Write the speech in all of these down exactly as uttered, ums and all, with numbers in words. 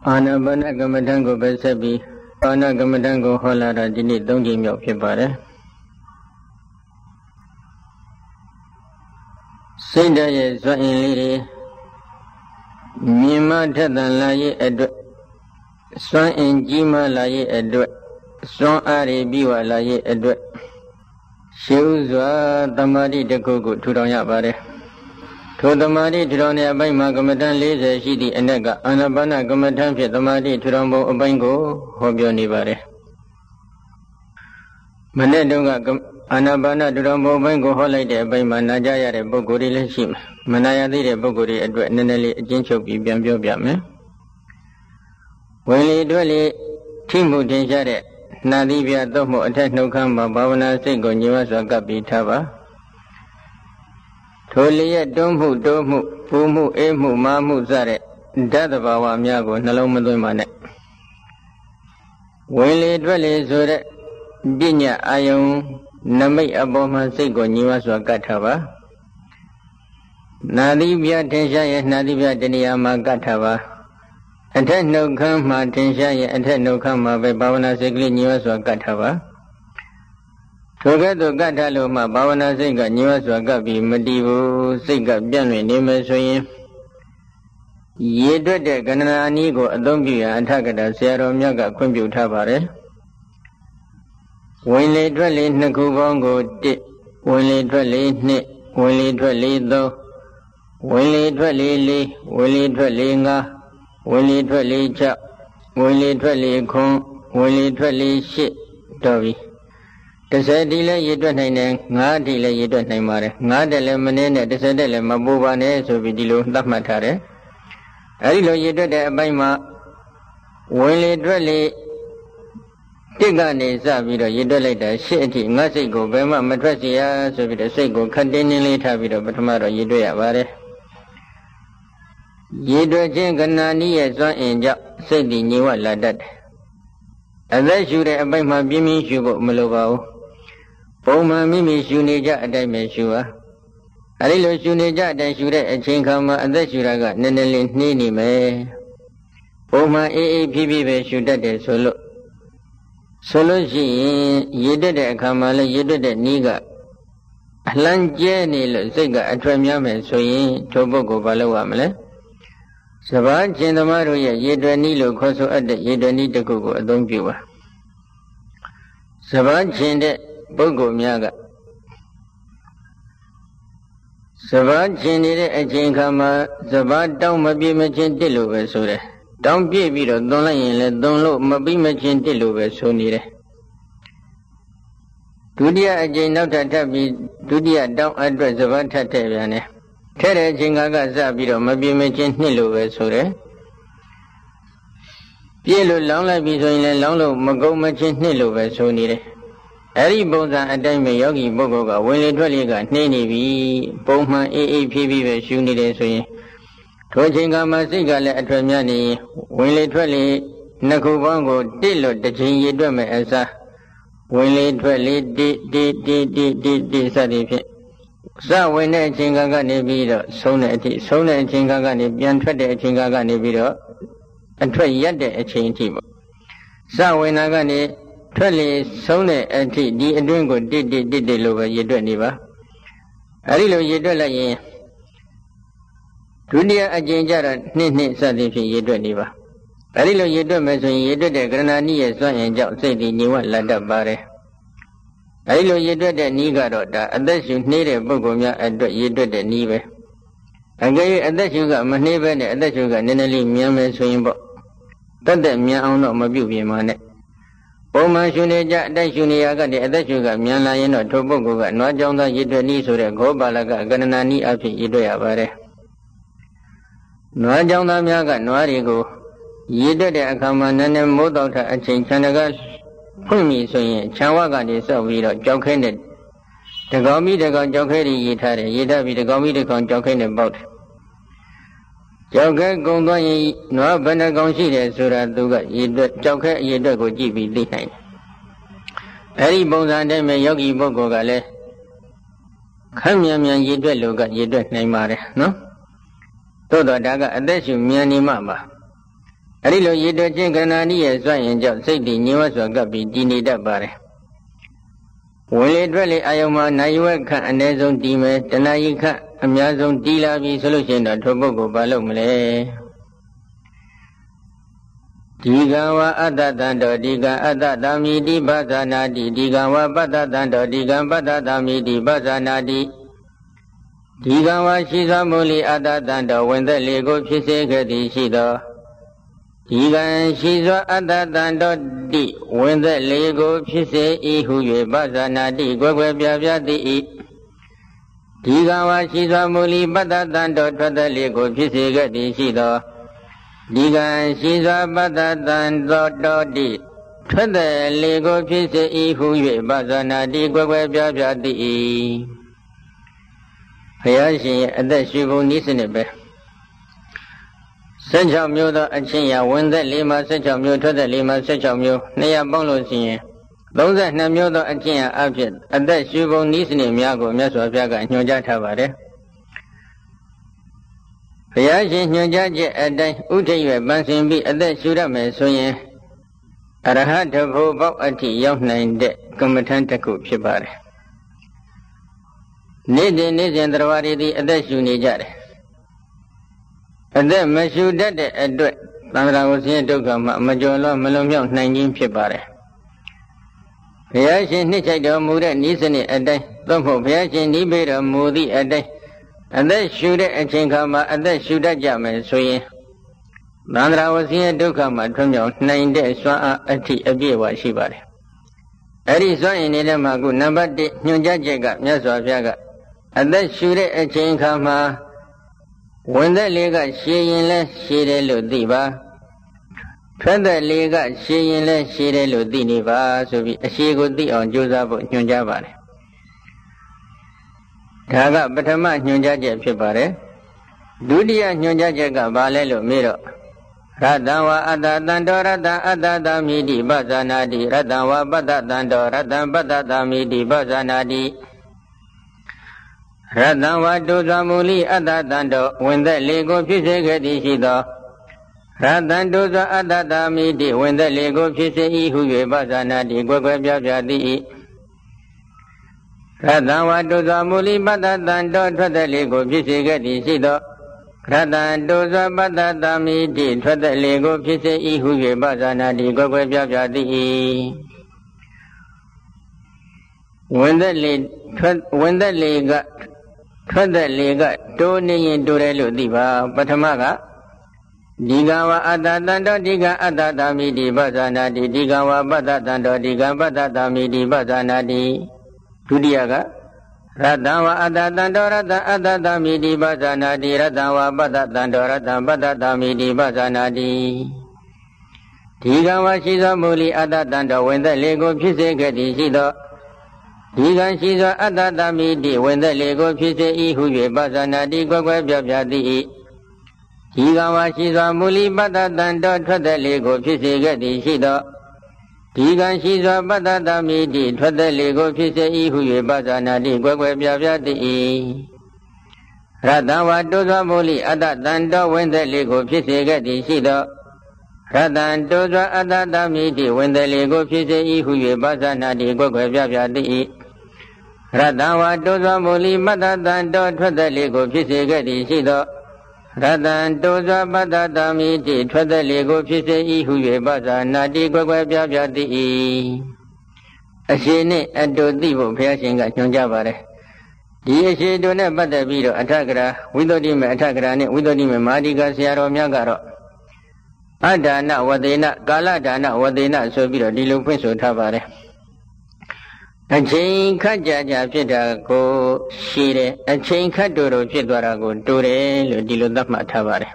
Ana bana gamatango besabi, ana gamatango holara dini dongi myo pibare. Sinda ye so in liri, mima tatan la ye edwe, son in jima la ye edwe, son ari biwa la ye edwe. Shiu zwa tamari dekogu turanya bare. To tamari turanya bay ma gamatan leze shidi enega, anabana gamatan pye tamari turambo abango hobyo ni bare. Mane dunga anabana turambo abango holai de bay ma najaya de bogori le shim. Manayadi de bogori edwe neneli jinchopi biambyo biame. Wili dweli timu denjare. Nadi bia tomo attack no kamba bhavana sikko nyiwa swa kapi thaba. Tholiya tummu tummu pumu emu mamu sare dada bhava mya ko nalong ma thwin ma ne. Win le twet le so de pnya ayong namit apaw ma sikko nyiwa swa kat thaba. Nadi bia thensha ye nadi bia taniya ma kat thaba. Attack no kamba thensha ye attack no kamba be bhavana sikli nyiwa swa kat thaba. Thogeto kat thalo ma bhavana sikka nyiwa swa kat pi mati bu sikka pyan lwin ne me so yin ye twet de ganana ni ko athong pyu yan athakata saya ro myak ka khwin pyu tha pare. Win le twet leနှစ်ခုပေါင်းကိုတစ်ဝင်လေထွက်လေနှစ်ဝင်လေထွက်လေသုံးဝင်လေထွက်လေလေးဝင်လေထွက်လေငါးဝင်လေထွက်လေခြောက်ဝင်လေထွက်လေခုံးဝင်လေထွက်လေရှစ်တော်ပြီတစ်ဆယ်ဒီလည်းရေတွက်နိုင်တယ်ငါးဒီလည်းရေတွက်နိုင်ပါတယ်ငါးတက်လည်းမနေနဲ့တစ်ဆယ်တက်လည်းမပူပါနဲ့ဆိုပြီးဒီလိုသတ်မှတ်ထားတယ်အဲဒီလိုရေတွက်တဲ့အပိုင်းမှာဝင်လေထွက်လေတစ်ကနေစပြီးတော့ရေတွက်လိုက်တာရှစ်အထိငါးစိတ်ကိုဘယ်မှမထွက်စေရဆိုပြီးတော့စိတ်ကိုခတ်တင်းတင်းလေးထားပြီးတော့ပထမတော့ရေတွက်ရပါတယ်ရေတွက်ခြင်းကဏ္ဍနည်းရဲ့စွမ်းအင်ကြောင့်စိတ်တည်ငြိမ်ဝလာတတ်တယ်။အသက်ရှူတဲ့အပိုင်းမှာပြင်းပြင်းရှူဖို့မလိုပါဘူး။ပုံမှန်မိမိရှူနေကြအတိုင်းပဲရှူပါ။အဲဒီလိုရှူနေကြအတိုင်းရှူတဲ့အချိန်ခါမှာအသက်ရှူတာကနည်းနည်းလေးနှေးနေမယ်။ပုံမှန်အေးအေးဖြည်းဖြည်းပဲရှူတတ်တယ်ဆိုလို့ဆိုလို့ရှိရင်ရေတွက်တဲ့အခါမှာလည်းရေတွက်တဲ့နည်းကအလန့်ကျဲနေလို့စိတ်ကအထွက်များမယ်ဆိုရင်ထိုပုဂ္ဂိုလ်ဘာလုပ်ရမလဲ။စဘာချင်းသမားတို့ရဲ့ရေတွက်နည်းလို့ခေါ်ဆိုအပ်တဲ့ရေတွက်နည်းတစ်ခုကိုအသုံးပြုပါစဘာချင်းတဲ့ပုဂ္ဂိုလ်များကစဘာချင်းနေတဲ့အချိန်ခါမှာစဘာတောင်းမပြည့်မချင်းတစ်လို့ပဲဆိုတယ်တောင်းပြည့်ပြီးတော့သွန်လိုက်ရင်လည်းသွန်လို့မပြီးမချင်းတစ်လို့ပဲဆိုနေတယ်ဒုတိယအချိန်နောက်ထပ်ထပ်ပြီးဒုတိယတောင်းအတွက်စဘာထပ်ထည့်ပြန်တယ်ထဲတဲ့အချိန်ကစပြီးတော့မပြင်းမချင်းနှစ်လို့ပဲဆိုတယ်ပြည့်လို့လောင်းလိုက်ပြီဆိုရင်လည်းလောင်းလို့မကုန်မချင်းနှစ်လို့ပဲဆိုနေတယ်အဲ့ဒီပုံစံအတိုင်းပဲယောဂီပုဂ္ဂိုလ်ကဝင်လေထွက်လေကနှိမ့်နေပြီပုံမှန်အေးအေးဖြည်းဖြည်းပဲရှူနေတယ်ဆိုရင်ထိုအချိန်ကမှစိတ်ကလည်းအထွက်များနေဝင်လေထွက်လေနှစ်ခုပေါင်းကိုတစ်လို့တစ်ချိန်ရည်တွက်မယ်အစားဝင်လေထွက်လေတစ်တစ်တစ်တစ်တစ်တစ်စသည်ဖြင့်စဝင်တဲ့အချိန်ကနေပြီးတော့ဆုံးတဲ့အထိဆုံးတဲ့အချိန်ကနေပြန်ထွက်တဲ့အချိန်ကနေပြီးတော့အထွက်ရက်တဲ့အချိန်အထိပေါ့စဝင်တာကနေထွက်လေဆုံးတဲ့အထိဒီအတွင်းကိုတစ်တစ်တစ်တစ်လို့ပဲရေတွက်နေပါအဲဒီလိုရေတွက်လိုက်ရင်ဒုတိယအကျဉ်းကြတော့နှစ်နှစ်စသည်ဖြင့်ရေတွက်နေပါအဲဒီလိုရေတွက်မယ်ဆိုရင်ရေတွက်တဲ့ကရဏာနည်းရဲ့စွမ်းအင်ကြောင့်စိတ်တည်ငြိမ်ဝလာတတ်ပါတယ်အဲဒီလိုရေတွက်တဲ့နည်းကတော့ဒါအသက်ရှူနှေးတဲ့ပုဂ္ဂိုလ်များအတွက်ရေတွက်တဲ့နည်းပဲအကယ်၍အသက်ရှူကမနှေးပဲနဲ့အသက်ရှူကနည်းနည်းလေးမြန်မယ်ဆိုရင်ပေါ့တတ်တဲ့မြန်အောင်တော့မပြုပြင်ပါနဲ့ပုံမှန်ရှူနေကြအသက်ရှူနေရကနေအသက်ရှူကမြန်လာရင်တော့ထိုပုဂ္ဂိုလ်ကနွားကြောင်းသားရေတွက်နည်းဆိုတဲ့ဂောပါလကကဏ္ဍနာနည်းအဖြစ်ရေတွက်ရပါတယ်နွားကြောင်းသားများကနွားတွေကိုရေတွက်တဲ့အခါမှာနည်းနည်းမိုးတောက်ထအချိန်ချန်တကဖွင့်ပြီဆိုရင်ခြံဝကနေစောက်ပြီးတော့ကြောက်ခဲနဲ့တကောင်ပြီးတကောင်ကြောက်ခဲတွေရေးထားတယ်ရေးထားပြီးတကောင်ပြီးတကောင်ကြောက်ခဲနဲ့ပေါက်တယ်ကြောက်ခဲကုံသွားရင်နွားဘယ်နှကောင်ရှိတယ်ဆိုတာသူကရေတွက်ကြောက်ခဲအရေအတွက်ကိုကြည့်ပြီးသိနိုင်တယ်အဲဒီပုံစံတည်းမှာယောဂီပုဂ္ဂိုလ်ကလည်းခမ်းမြန်မြန်ရေတွက်လို့ကရေတွက်နိုင်ပါတယ်နော်သို့တော့ဒါကအသက်ရှူမြန်နေမှပါအဲ့ဒီလိုရည်တွက်ခြင်းကရဏာနိရဲ့စွန့်ရင်ကြောင့်စိတ်တည်ငြိမ်ဝှက်စွာကပ်ပြီးတည်နေတတ်ပါတယ်ဝင်လေထွက်လေအာယုံမှာနိုင်ဝက်ခန့်အနည်းဆုံးတည်မယ်တဏှာကြီးခန့်အများဆုံးတည်လာပြီဆိုလို့ရှိရင်တော့ထိုပုဂ္ဂိုလ်ဘာလုပ်မလဲဒီကံဝအတ္တတံတောဒီကံအတ္တတမိတိပဇာနာတိဒီကံဝပတ္တတံတောဒီကံပတ္တတမိတိပဇာနာတိဒီကံဝရှိသောမူလီအတ္တတံတောဝင်သက်လေကိုဖြစ်စေခဲ့သည်ရှိသောဒီကံရှိသောအတ္တတံတောတိဝင်သက်လေကိုဖြစ်စေ၏ဟု၍ပဇာနာတိကွယ်ကွယ်ပြားပြားသည်၏ဒီကံဝရှိသောမူလီပတ္တတံတောထွက်သက်လေကိုဖြစ်စေခဲ့သည်ရှိသောဒီကံရှိသောပတ္တတံသောတောတိထွက်သက်လေကိုဖြစ်စေ၏ဟု၍ပဇာနာတိကွယ်ကွယ်ပြားပြားသည်၏ဘုရားရှင်ရဲ့အသက်ရှုပုံနည်းစနစ်ပဲဆယ်ခြောက်မျိုးသောအချင်းရာဝင်သက်လေးမှာဆယ်ခြောက်မျိုးထွက်သက်လေးမှာဆယ်ခြောက်မျိုးနှစ်ရပေါင်းလို့ရှိရင်သုံးဆယ်နှစ်မျိုးသောအချင်းရာအဖြစ်အသက်ရှုပုံနည်းစနစ်များကိုမြတ်စွာဘုရားကညွှန်ကြားထားပါတယ်ဘုရားရှင်ညွှန်ကြားချက်အတိုင်းဥထိပ်ရွယ်ပန်းစင်ပြီးအသက်ရှုရမယ်ဆိုရင်အရဟတဖို့ပေါက်အထိရောက်နိုင်တဲ့ကမ္မထံတစ်ခုဖြစ်ပါတယ်နေ့စဉ်နေ့စဉ်တရားရည်သည်အသက်ရှုနေကြတယ်အသက်မရှုတတ်တဲ့အတွက်သံဃာဝဆင်းဒုက္ခမှာမကြော်လွှမလွန်မြောက်နိုင်ခြင်းဖြစ်ပါတယ်ဘုရားရှင်နှစ်ချိုက်တော်မူတဲ့ဤစနစ်အတိုင်းသို့မဟုတ်ဘုရားရှင်ဤပေတော်မူသည့်အတိုင်းအသက်ရှုတဲ့အချိန်ခါမှာအသက်ရှုတတ်ကြမယ်ဆိုရင်သံဃာဝဆင်းဒုက္ခမှာထွံ့မြောက်နိုင်တဲ့စွမ်းအားအထိအပြည့်အဝရှိပါတယ်အဲ့ဒီစွမ်းအင်နေတဲ့မှာခုနံပါတ်တစ်ညွှန်ကြားချက်ကမြတ်စွာဘုရားကအသက်ရှုတဲ့အချိန်ခါမှာဝင်သက်လေးကရှည်ရင်လဲရှည်တယ်လို့သိပါထွက်သက်လေးကရှည်ရင်လဲရှည်တယ်လို့သိနေပါဆိုပြီးအရှည်ကိုသိအောင်ကြိုးစားဖို့ညွှန်ကြားပါတယ်ဒါကပထမညွှန်ကြားချက်ဖြစ်ပါတယ်ဒုတိယညွှန်ကြားချက်ကဘာလဲလို့မေးတော့ရတံဝအတ္တတံတောရတံအတ္တတမိတိပဇာနာတိရတံဝပတ္တတံတောရတံပတ္တတမိတိပဇာနာတိရတံဝတုဇမူလိအတ္တတံတောဝင်သက်လေကိုဖြစ်စေခဲ့သည်ရှိသောရတံတုဇအတ္တတမိတိဝင်သက်လေကိုဖြစ်စေ၏ဟု၍ပဇာနာတိကွယ်ကွယ်ပြားပြားသည်၏ရတံဝတုဇမူလိပတ္တတံတောထွက်သက်လေကိုဖြစ်စေခဲ့သည်ရှိသောရတံတုဇပတ္တတမိတိထွက်သက်လေကိုဖြစ်စေ၏ဟု၍ပဇာနာတိကွယ်ကွယ်ပြားပြားသည်၏ဝင်သက်လေထွက်ဝင်သက်လေကထွက်သက်လေကတိုးနေရင်တိုးတယ်လို့သိပါပထမကဒီကဝအတ္တတံတောဒီကအတ္တတမိတိပဇာနာတိဒီကဝပတ္တတံတောဒီကပတ္တတမိတိပဇာနာတိဒုတိယကရတံဝအတ္တတံတောရတံအတ္တတမိတိပဇာနာတိရတံဝပတ္တတံတောရတံပတ္တတမိတိပဇာနာတိဒီကဝရှိသောမူလီအတ္တတံတောဝင်သက်လေကိုဖြစ်စေခဲ့သည်ရှိသောဒီကံရှိသောအတ္တတမိတိဝင်သက်လေကိုဖြစ်စေ၏ဟု၍ပဇာနာတိကွယ်ကွယ်ပြားပြားသည်၏ဒီကံဝါရှိသောမူလီပတ္တတံတောထွက်သက်လေကိုဖြစ်စေခဲ့သည်ရှိသောဒီကံရှိသောပတ္တတမိတိထွက်သက်လေကိုဖြစ်စေ၏ဟု၍ပဇာနာတိကွယ်ကွယ်ပြားပြားသည်၏ရတံဝါတုသောမူလီအတ္တတံတောဝင်သက်လေကိုဖြစ်စေခဲ့သည်ရှိသောရတံတုသောအတ္တတမိတိဝင်သက်လေကိုဖြစ်စေ၏ဟု၍ပဇာနာတိကွယ်ကွယ်ပြားပြားသည်၏ရတံဝါတုသောမူလီပတ္တတံတောထွက်သက်လေကိုဖြစ်စေခဲ့သည်ရှိသောရတံတုသောပတ္တတမိတိထွက်သက်လေကိုဖြစ်စေ၏ဟု၍ပဇာနာတိကွယ်ကွယ်ပြားပြားသည်၏အရှိနှင့်အတူသိဖို့ဘုရားရှင်ကညွှန်ကြားပါတယ်ဒီအရှိတူနဲ့ပတ်သက်ပြီးတော့အထကရာဝိသုဒ္ဓိမေအထကရာနဲ့ဝိသုဒ္ဓိမေမာတိကဆရာတော်များကတော့အဒါနဝဒေနကာလဒါနဝဒေနဆိုပြီးတော့ဒီလိုဖွင့်ဆိုထားပါတယ်အချိန်ခတ်ကြကြဖြစ်တာကိုရှည်တယ်အချိန်ခတ်တူတူဖြစ်သွားတာကိုတူတယ်လို့ဒီလိုသတ်မှတ်ထားပါတယ်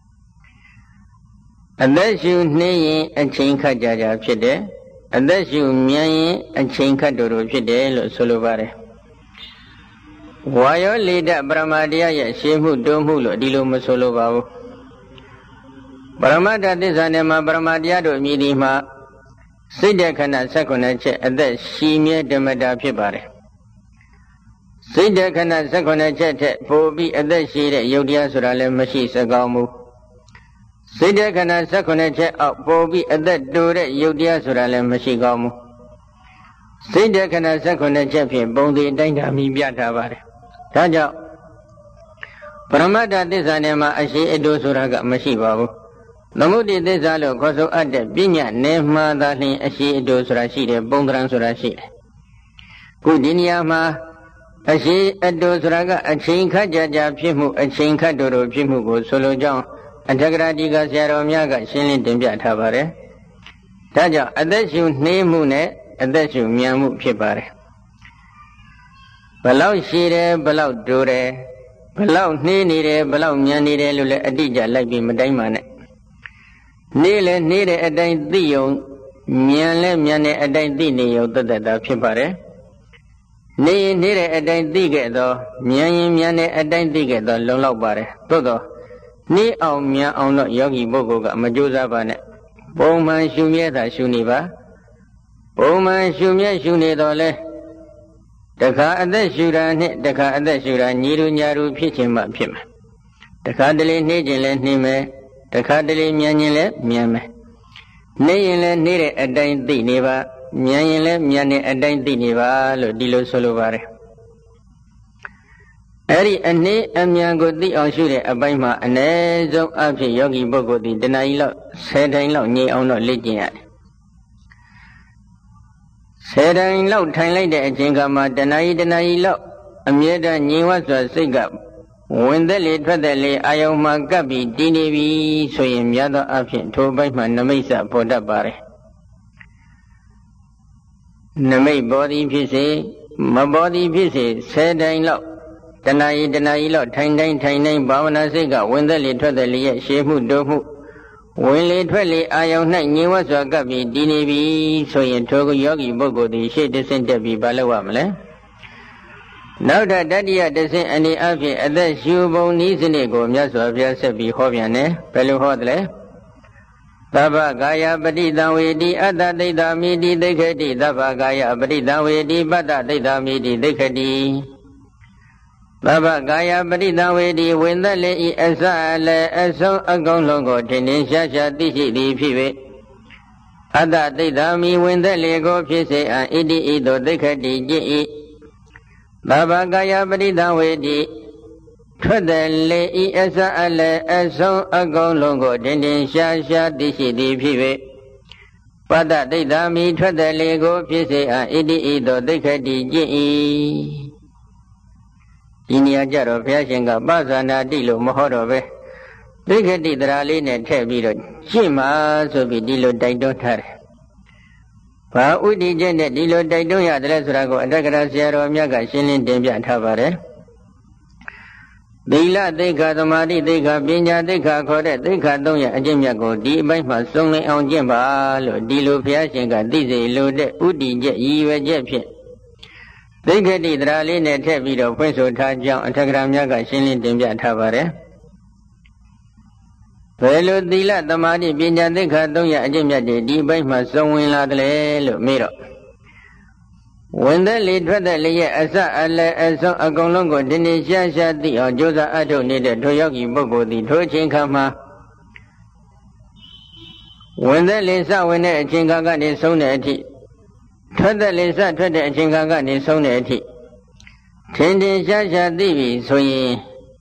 အသက်ရှူနှင်းရင်အချိန်ခတ်ကြကြဖြစ်တယ်အသက်ရှူမြန်ရင်အချိန်ခတ်တူတူဖြစ်တယ်လို့ဆိုလိုပါတယ်ဝါယောလေဒပရမတရားရဲ့ရှင်းမှုတိုးမှုလို့ဒီလိုမဆိုလိုပါဘူးပရမတ္ထသစ္စာနဲ့မှာပရမတရားတို့အမည်ဒီမှာစိတ်တခဏ၁၉ချက်အသက်ရှည်မြဲဓမ္မတာဖြစ်ပါတယ်စိတ်တခဏ၁၉ချက်ထက်ပိုပြီးအသက်ရှည်တဲ့ယုတ်တရားဆိုတာလည်းမရှိစကောင်းဘူးစိတ်တခဏဆက်ခွနဲ့ချက်အောက်ပို့ပြီးအသက်တူတဲ့ယုတ်တရားဆိုတာလည်းမရှိကောင်းဘူးစိတ်တခဏဆက်ခွနဲ့ချက်ဖြင့်ပုံသေးတိုင်းတာမိပြထားပါတယ်ဒါကြောင့်ပရမတ္ထသစ္စာနဲ့မှာအရှိအတူဆိုတာကမရှိပါဘူးသမုဒိသစ္စာလို့ခေါ်ဆိုအပ်တဲ့ပညာနဲ့မှားသာလျှင်အရှိအတူဆိုတာရှိတယ်ပုံသဏ္ဍာန်ဆိုတာရှိတယ်ခုဒီနေရာမှာအရှိအတူဆိုတာကအချိန်ခတ်ကြကြဖြစ်မှုအချိန်ခတ်တို့တို့ဖြစ်မှုကိုဆိုလိုကြောင်းအထက်ကရာတိကဆရာတော်များကရှင်းလင်းတင်ပြထားပါတယ်ဒါကြောင့်အသက်ရှူနှေးမှုနဲ့အသက်ရှူမြန်မှုဖြစ်ပါတယ်ဘလောက်ရှိတယ်ဘလောက်တိုးတယ်ဘလောက်နှေးနေတယ်ဘလောက်မြန်နေတယ်လို့လည်းအတိအကျလိုက်ပြီးမတိုင်းပါနဲ့နှေးလဲနှေးတဲ့အတိုင်းသိယုံမြန်လဲမြန်တဲ့အတိုင်းသိနေယုံတသက်တာဖြစ်ပါတယ်နေရင်နေတဲ့အတိုင်းသိခဲ့တော့မြန်ရင်မြန်တဲ့အတိုင်းသိခဲ့တော့လုံလောက်ပါတယ်သို့တော့နှေးအောင်မြန်အောင်တော့ယောဂီပုဂ္ဂိုလ်ကမကြိုးစားပါနဲ့ပုံမှန်ရှုမြဲတာရှုနေပါပုံမှန်ရှုမြဲရှုနေတော့လဲတခါအသက်ရှူတာနဲ့တခါအသက်ရှူတာညီလူညာလူဖြစ်ခြင်းမှဖြစ်မယ်တခါတလေနှေးခြင်းလဲနှေးမယ်တခါတလေမြန်ခြင်းလဲမြန်မယ်နှေးရင်လဲနှေးတဲ့အတိုင်းသိနေပါမြန်ရင်လဲမြန်တဲ့အတိုင်းသိနေပါလို့ဒီလိုဆိုလိုပါတယ်အဲ့ဒီအနှေးအမြန်ကိုသိအောင်ရှုတဲ့အပိုင်းမှာအ ਨੇ ဆုံးအဖြစ်ယောဂီပုဂ္ဂိုလ်ဒီတဏှာကြီးလောက်ဆယ်တိုင်လောက်ငြိမ်အောင်တော့လေ့ကျင့်ရတယ်ဆယ်တိုင်လောက်ထိုင်လိုက်တဲ့အချိန်ကမှတဏှာကြီးတဏှာကြီးလောက်အမြဲတမ်းငြိမ်ဝစွာစိတ်ကဝင်သက်လေထွက်သက်လေအာယုံမှာကပ်ပြီးတည်နေပြီဆိုရင်များသောအဖြစ်ထိုဘက်မှနမိတ်စပေါ်တတ်ပါတယ်နမိတ်ပေါ်သည်ဖြစ်စေမပေါ်သည်ဖြစ်စေဆယ်တိုင်လောက်တဏှာကြီးတဏှာကြီးလောက်ထိုင်တိုင်းထိုင်တိုင်းဘာဝနာစိတ်ကဝင်သက်လေထွက်သက်လေရဲ့ရှေးမှုတိုးမှုဝင်လေထွက်လေအာယုံ၌ငြိမ်ဝစွာကပ်ပြီးတည်နေပြီဆိုရင်ထိုယောဂီပုဂ္ဂိုလ်သည်ရှေ့တဆင့်တက်ပြီးဘာလုပ်ရမလဲနောက်ထပ်တတိယတဆင့်အနေအဖြင့်အသက်ရှူပုံနည်းစနစ်ကိုမြတ်စွာဘုရားဆက်ပြီးဟောပြန်တယ်ဘယ်လိုဟောသလဲသဗ္ဗကာယပဋိသံဝေတိအတ္တဒိဋ္ဌာမိတိသိက္ခတိသဗ္ဗကာယပဋိသံဝေတိပတ္တဒိဋ္ဌာမိတိသိက္ခတိသဗ္ဗကာယပဋိသံဝေတိဝင်သက်လေဤအစအလည်းအဆုံးအကုန်လုံးကိုထင်ထင်ရှားရှားသိရှိသည်ဖြစ်၍အတ္တဒိဋ္ဌာမိဝင်သက်လေကိုဖြစ်စေအံဣတိဤသို့သိက္ခတိကျင့်၏သဗ္ဗကာယပဋိသံဝေတိထွက်သက်လေဤအစအလည်းအဆုံးအကုန်လုံးကိုထင်ထင်ရှားရှားသိရှိသည်ဖြစ်၍ပတ္တဒိဋ္ဌာမိထွက်သက်လေကိုဖြစ်စေအံဣတိဤသို့သိက္ခတိကျင့်၏ဒီနေရာကြတော့ဘုရားရှင်ကပဇာနာတိလို့မဟောတော့ပဲသိက္ခတိတရားလေးနဲ့ထည့်ပြီးတော့ရှင်းပါဆိုပြီးဒီလိုတိုက်တွန်းထားတယ်။ဘာဥဒိကျနဲ့ဒီလိုတိုက်တွန်းရတယ်ဆိုတာကိုအတ္တကရာဆရာတော်မြတ်ကရှင်းလင်းတင်ပြထားပါတယ်။သီလသိက္ခာသမာဓိသိက္ခာပညာသိက္ခာခေါ်တဲ့သိက္ခာသုံးရပ်အကျင့်မြတ်ကိုဒီအပိုင်းမှာစုံလင်အောင်ကျင့်ပါလို့ဒီလိုဘုရားရှင်ကသိစေလိုတဲ့ဥဒိကျရည်ရွယ်ချက်ဖြင့်သိက္ခတိတရားလေးနဲ့ထည့်ပြီးတော့ဖွင့်ဆိုထားကြောင်းအထက်ကရာမြတ်ကရှင်းလင်းတင်ပြထားပါတယ်။ဘယ်လိုသီလသမာဓိပညာသိက္ခာသုံးရပ်အကျင့်မြတ်တွေဒီဘက်မှာစုံဝင်လာတယ်လို့မေးတော့ဝင်သက်လေထွက်သက်လေရဲ့အစအလည်းအဆုံးအကုန်လုံးကိုဒီနေ့ရှားရှားသိအောင်ကြိုးစားအထောက်နေတဲ့ထိုယောဂီပုဂ္ဂိုလ်သည်ထိုအချိန်ခါမှာဝင်သက်လေစဝင်တဲ့အချိန်ခါကနေဆုံးတဲ့အထိထွက်သက်လေစထွက်တဲ့အချိန်ခါကနေဆုံးတဲ့အထိထင်ထင်ရှားရှားသိပြီဆိုရင်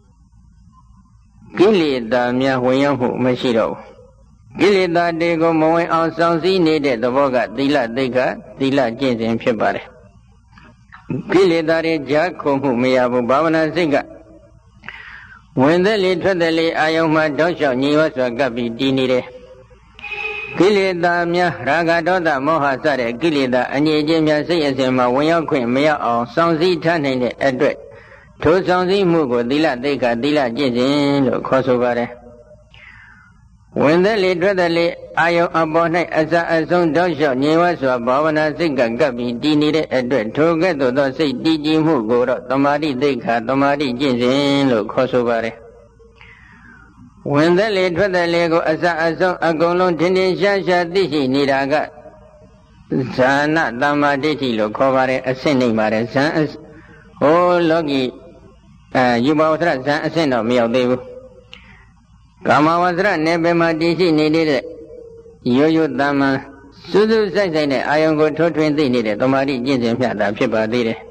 ကိလေသာများဝင်ရောက်မှုမရှိတော့ဘူးကိလေသာတွေကိုမဝင်အောင်စောင့်စည်းနေတဲ့သဘောကသီလသိက္ခာသီလကျင့်စဉ်ဖြစ်ပါတယ်ကိလေသာတွေကြားခုံမှုမရဘူးဘာဝနာစိတ်ကဝင်သက်လေထွက်သက်လေအာယုံမှာတောက်လျှောက်ညီဝစွာကပ်ပြီးတည်နေတယ်ကိလေသာများရာဂဒေါသမောဟစတဲ့ကိလေသာအငြိအကျဉ်းများစိတ်အစဉ်မှာဝင်ရောက်ခွင့်မရအောင်စောင့်စည်းထားနိုင်တဲ့အတွက်ထိုဆောင်စည်းမှုကိုသီလသိက္ခာသီလကျင့်စဉ်လို့ခေါ်ဆိုပါတယ်ဝင်သက်လေထွက်သက်လေအာယုံအပေါ်၌အစအဆုံးတောက်လျှောက်ငြိမ်ဝစွာဘာဝနာစိတ်ကကပ်ပြီးတည်နေတဲ့အတွက်ထိုကဲ့သို့သောစိတ်တည်ကြည်မှုကိုတော့သမာဓိသိက္ခာသမာဓိကျင့်စဉ်လို့ခေါ်ဆိုပါတယ်ဝင်သက်လေထွက်သက်လေကိုအစအဆုံးအကုန်လုံးထင်ထင်ရှားရှားသိရှိနေတာကဇာနသမ္မာဒိဋ္ဌိလို့ခေါ်ပါတယ်အဆင့်နေပါတယ်ဇံဟိုလောကီအဲယူပါဝထဇံအဆင့်တော့မရောက်သေးဘူးကာမဝဇ္ဇရနယ်ပယ်မှာတည်ရှိနေတဲ့ရိုးရိုးတမ်းမှန်စူးစူးဆိုင်ဆိုင်တဲ့အာယုံကိုထိုးထွင်းသိနေတဲ့သမာဓိကျင့်စဉ်မျှတာဖြစ်ပါသေးတယ်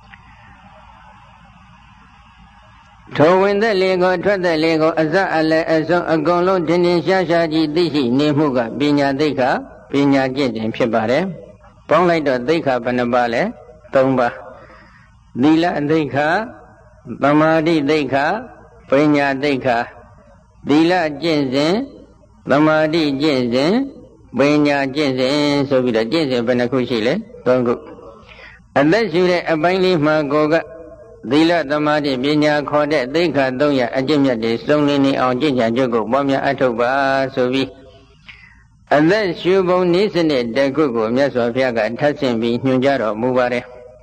ထိုဝင်သက်လေကိုထွက်သက်လေကိုအစအလယ်အဆုံးအကုန်လုံးထင်ထင်ရှားရှားကြီးသိရှိနေမှုကပညာသိက္ခာပညာကျင့်စဉ်ဖြစ်ပါတယ်ပေါင်းလိုက်တော့သိက္ခာဘယ်နှပါလဲသုံးပါသီလသိက္ခာသမာဓိသိက္ခာပညာသိက္ခာသီလကျင့်စဉ်သမာဓိကျင့်စဉ်ပညာကျင့်စဉ်ဆိုပြီးတော့ကျင့်စဉ်ဘယ်နှခုရှိလဲသုံးခုအသက်ရှူတဲ့အပိုင်းလေးမှာကိုကသီလသမာဓိပညာခေါ်တဲ့သိက္ခာသုံးရအကျင့်မြတ်တွေစုံလင်နေအောင်ကျင့်ကြံကြုတ်ကိုပွားများအထောက်ပါဆိုပြီးအသက်ရှူပုံနည်းစနစ်တစ်ခုကိုမြတ်စွာဘုရားကထပ်ဆင့်ပြီးညွှန်ကြားတော်မူပါတယ်